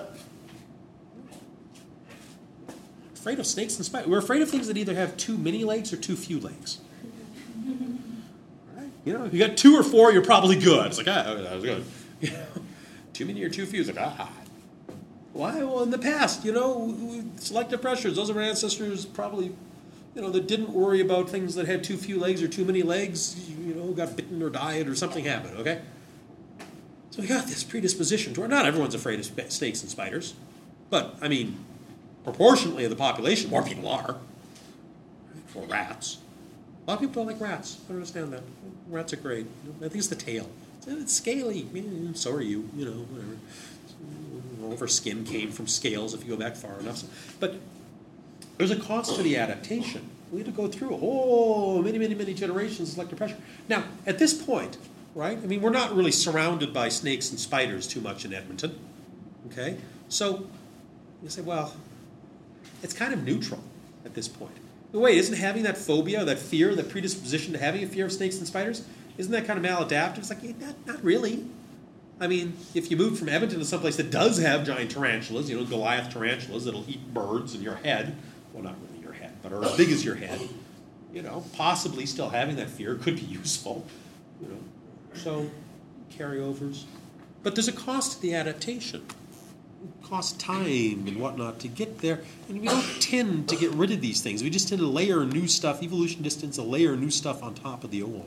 [SPEAKER 1] Afraid of snakes and spiders. We're afraid of things that either have too many legs or too few legs. Right? If you got 2 or 4, you're probably good. It's like, that was good. Too many or too few. It's like, Why? Well, in the past, selective pressures. Those of our ancestors probably, that didn't worry about things that had too few legs or too many legs, got bitten or died or something happened, okay? So we got this predisposition to it. Not everyone's afraid of snakes and spiders, but, proportionately of the population, more people are. Or rats. A lot of people don't like rats. I don't understand that. Rats are great. I think it's the tail. It's scaly. So are you, whatever. All of our skin came from scales if you go back far enough. But there's a cost to the adaptation. We had to go through many generations of selective pressure. Now, at this point, right, we're not really surrounded by snakes and spiders too much in Edmonton, okay? So you say, well, it's kind of neutral at this point. But wait, isn't having that phobia, that fear, that predisposition to having a fear of snakes and spiders, isn't that kind of maladaptive? It's like, not really. If you moved from Edmonton to someplace that does have giant tarantulas, Goliath tarantulas that'll eat birds in your head, well, not really your head, but are as big as your head, possibly still having that fear could be useful, So, carryovers. But there's a cost to the adaptation. It costs time and whatnot to get there, and we don't tend to get rid of these things. We just tend to layer new stuff. Evolution just tends to layer new stuff on top of the old.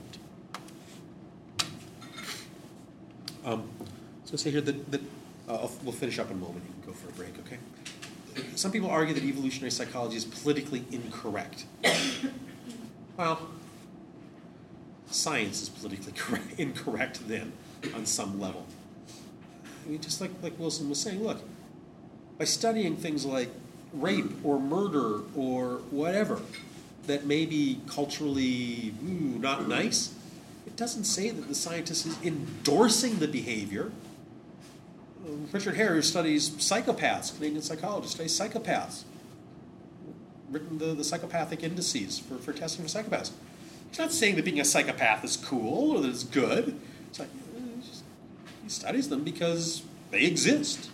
[SPEAKER 1] So say here that we'll finish up in a moment. You can go for a break, okay? Some people argue that evolutionary psychology is politically incorrect. Well, science is politically incorrect then, on some level. Just like Wilson was saying, look, by studying things like rape or murder or whatever that may be culturally not nice, it doesn't say that the scientist is endorsing the behavior. Richard Hare, who studies psychopaths, Canadian psychologist, studies psychopaths, written the psychopathic indices for testing for psychopaths. He's not saying that being a psychopath is cool or that it's good. It's like, he studies them because they exist.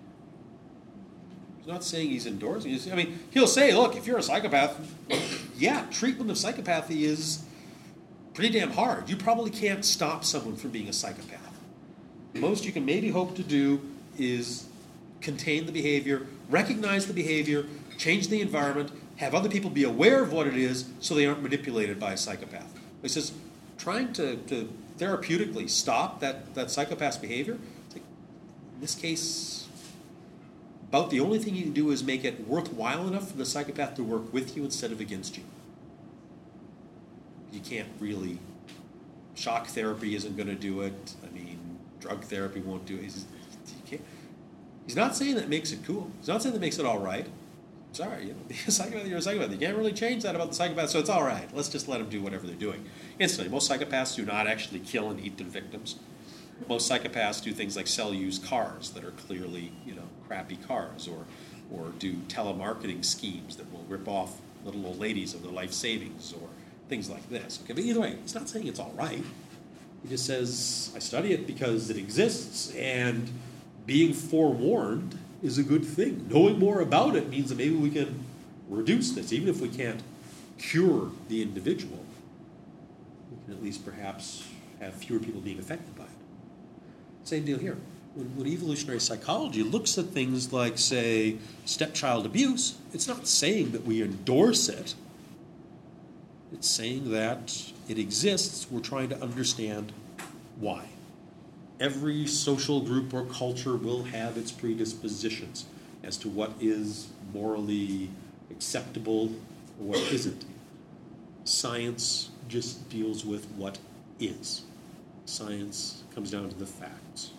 [SPEAKER 1] He's not saying he's endorsing. He'll say, look, if you're a psychopath, yeah, treatment of psychopathy is pretty damn hard. You probably can't stop someone from being a psychopath. The most you can maybe hope to do is contain the behavior, recognize the behavior, change the environment, have other people be aware of what it is so they aren't manipulated by a psychopath. He says, trying to therapeutically stop that psychopath's behavior, in this case, about the only thing you can do is make it worthwhile enough for the psychopath to work with you instead of against you. You can't really. Shock therapy isn't going to do it. I mean, drug therapy won't do it. He's not saying that makes it cool. He's not saying that makes it all right. It's all right. You know, be a psychopath, you're a psychopath. You can't really change that about the psychopath, so it's all right. Let's just let them do whatever they're doing. Instantly, most psychopaths do not actually kill and eat their victims. Most psychopaths do things like sell used cars that are clearly, crappy cars, or do telemarketing schemes that will rip off little old ladies of their life savings, or things like this. Okay, but either way, he's not saying it's all right. He just says, I study it because it exists, and being forewarned is a good thing. Knowing more about it means that maybe we can reduce this, even if we can't cure the individual. We can at least perhaps have fewer people being affected by it. Same deal here. When evolutionary psychology looks at things like, say, stepchild abuse, it's not saying that we endorse it. It's saying that it exists. We're trying to understand why. Every social group or culture will have its predispositions as to what is morally acceptable or what isn't. Science just deals with what is. Science comes down to the facts.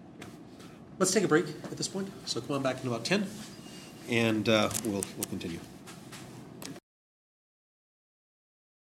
[SPEAKER 1] Let's take a break at this point. So come on back in about 10, and we'll continue.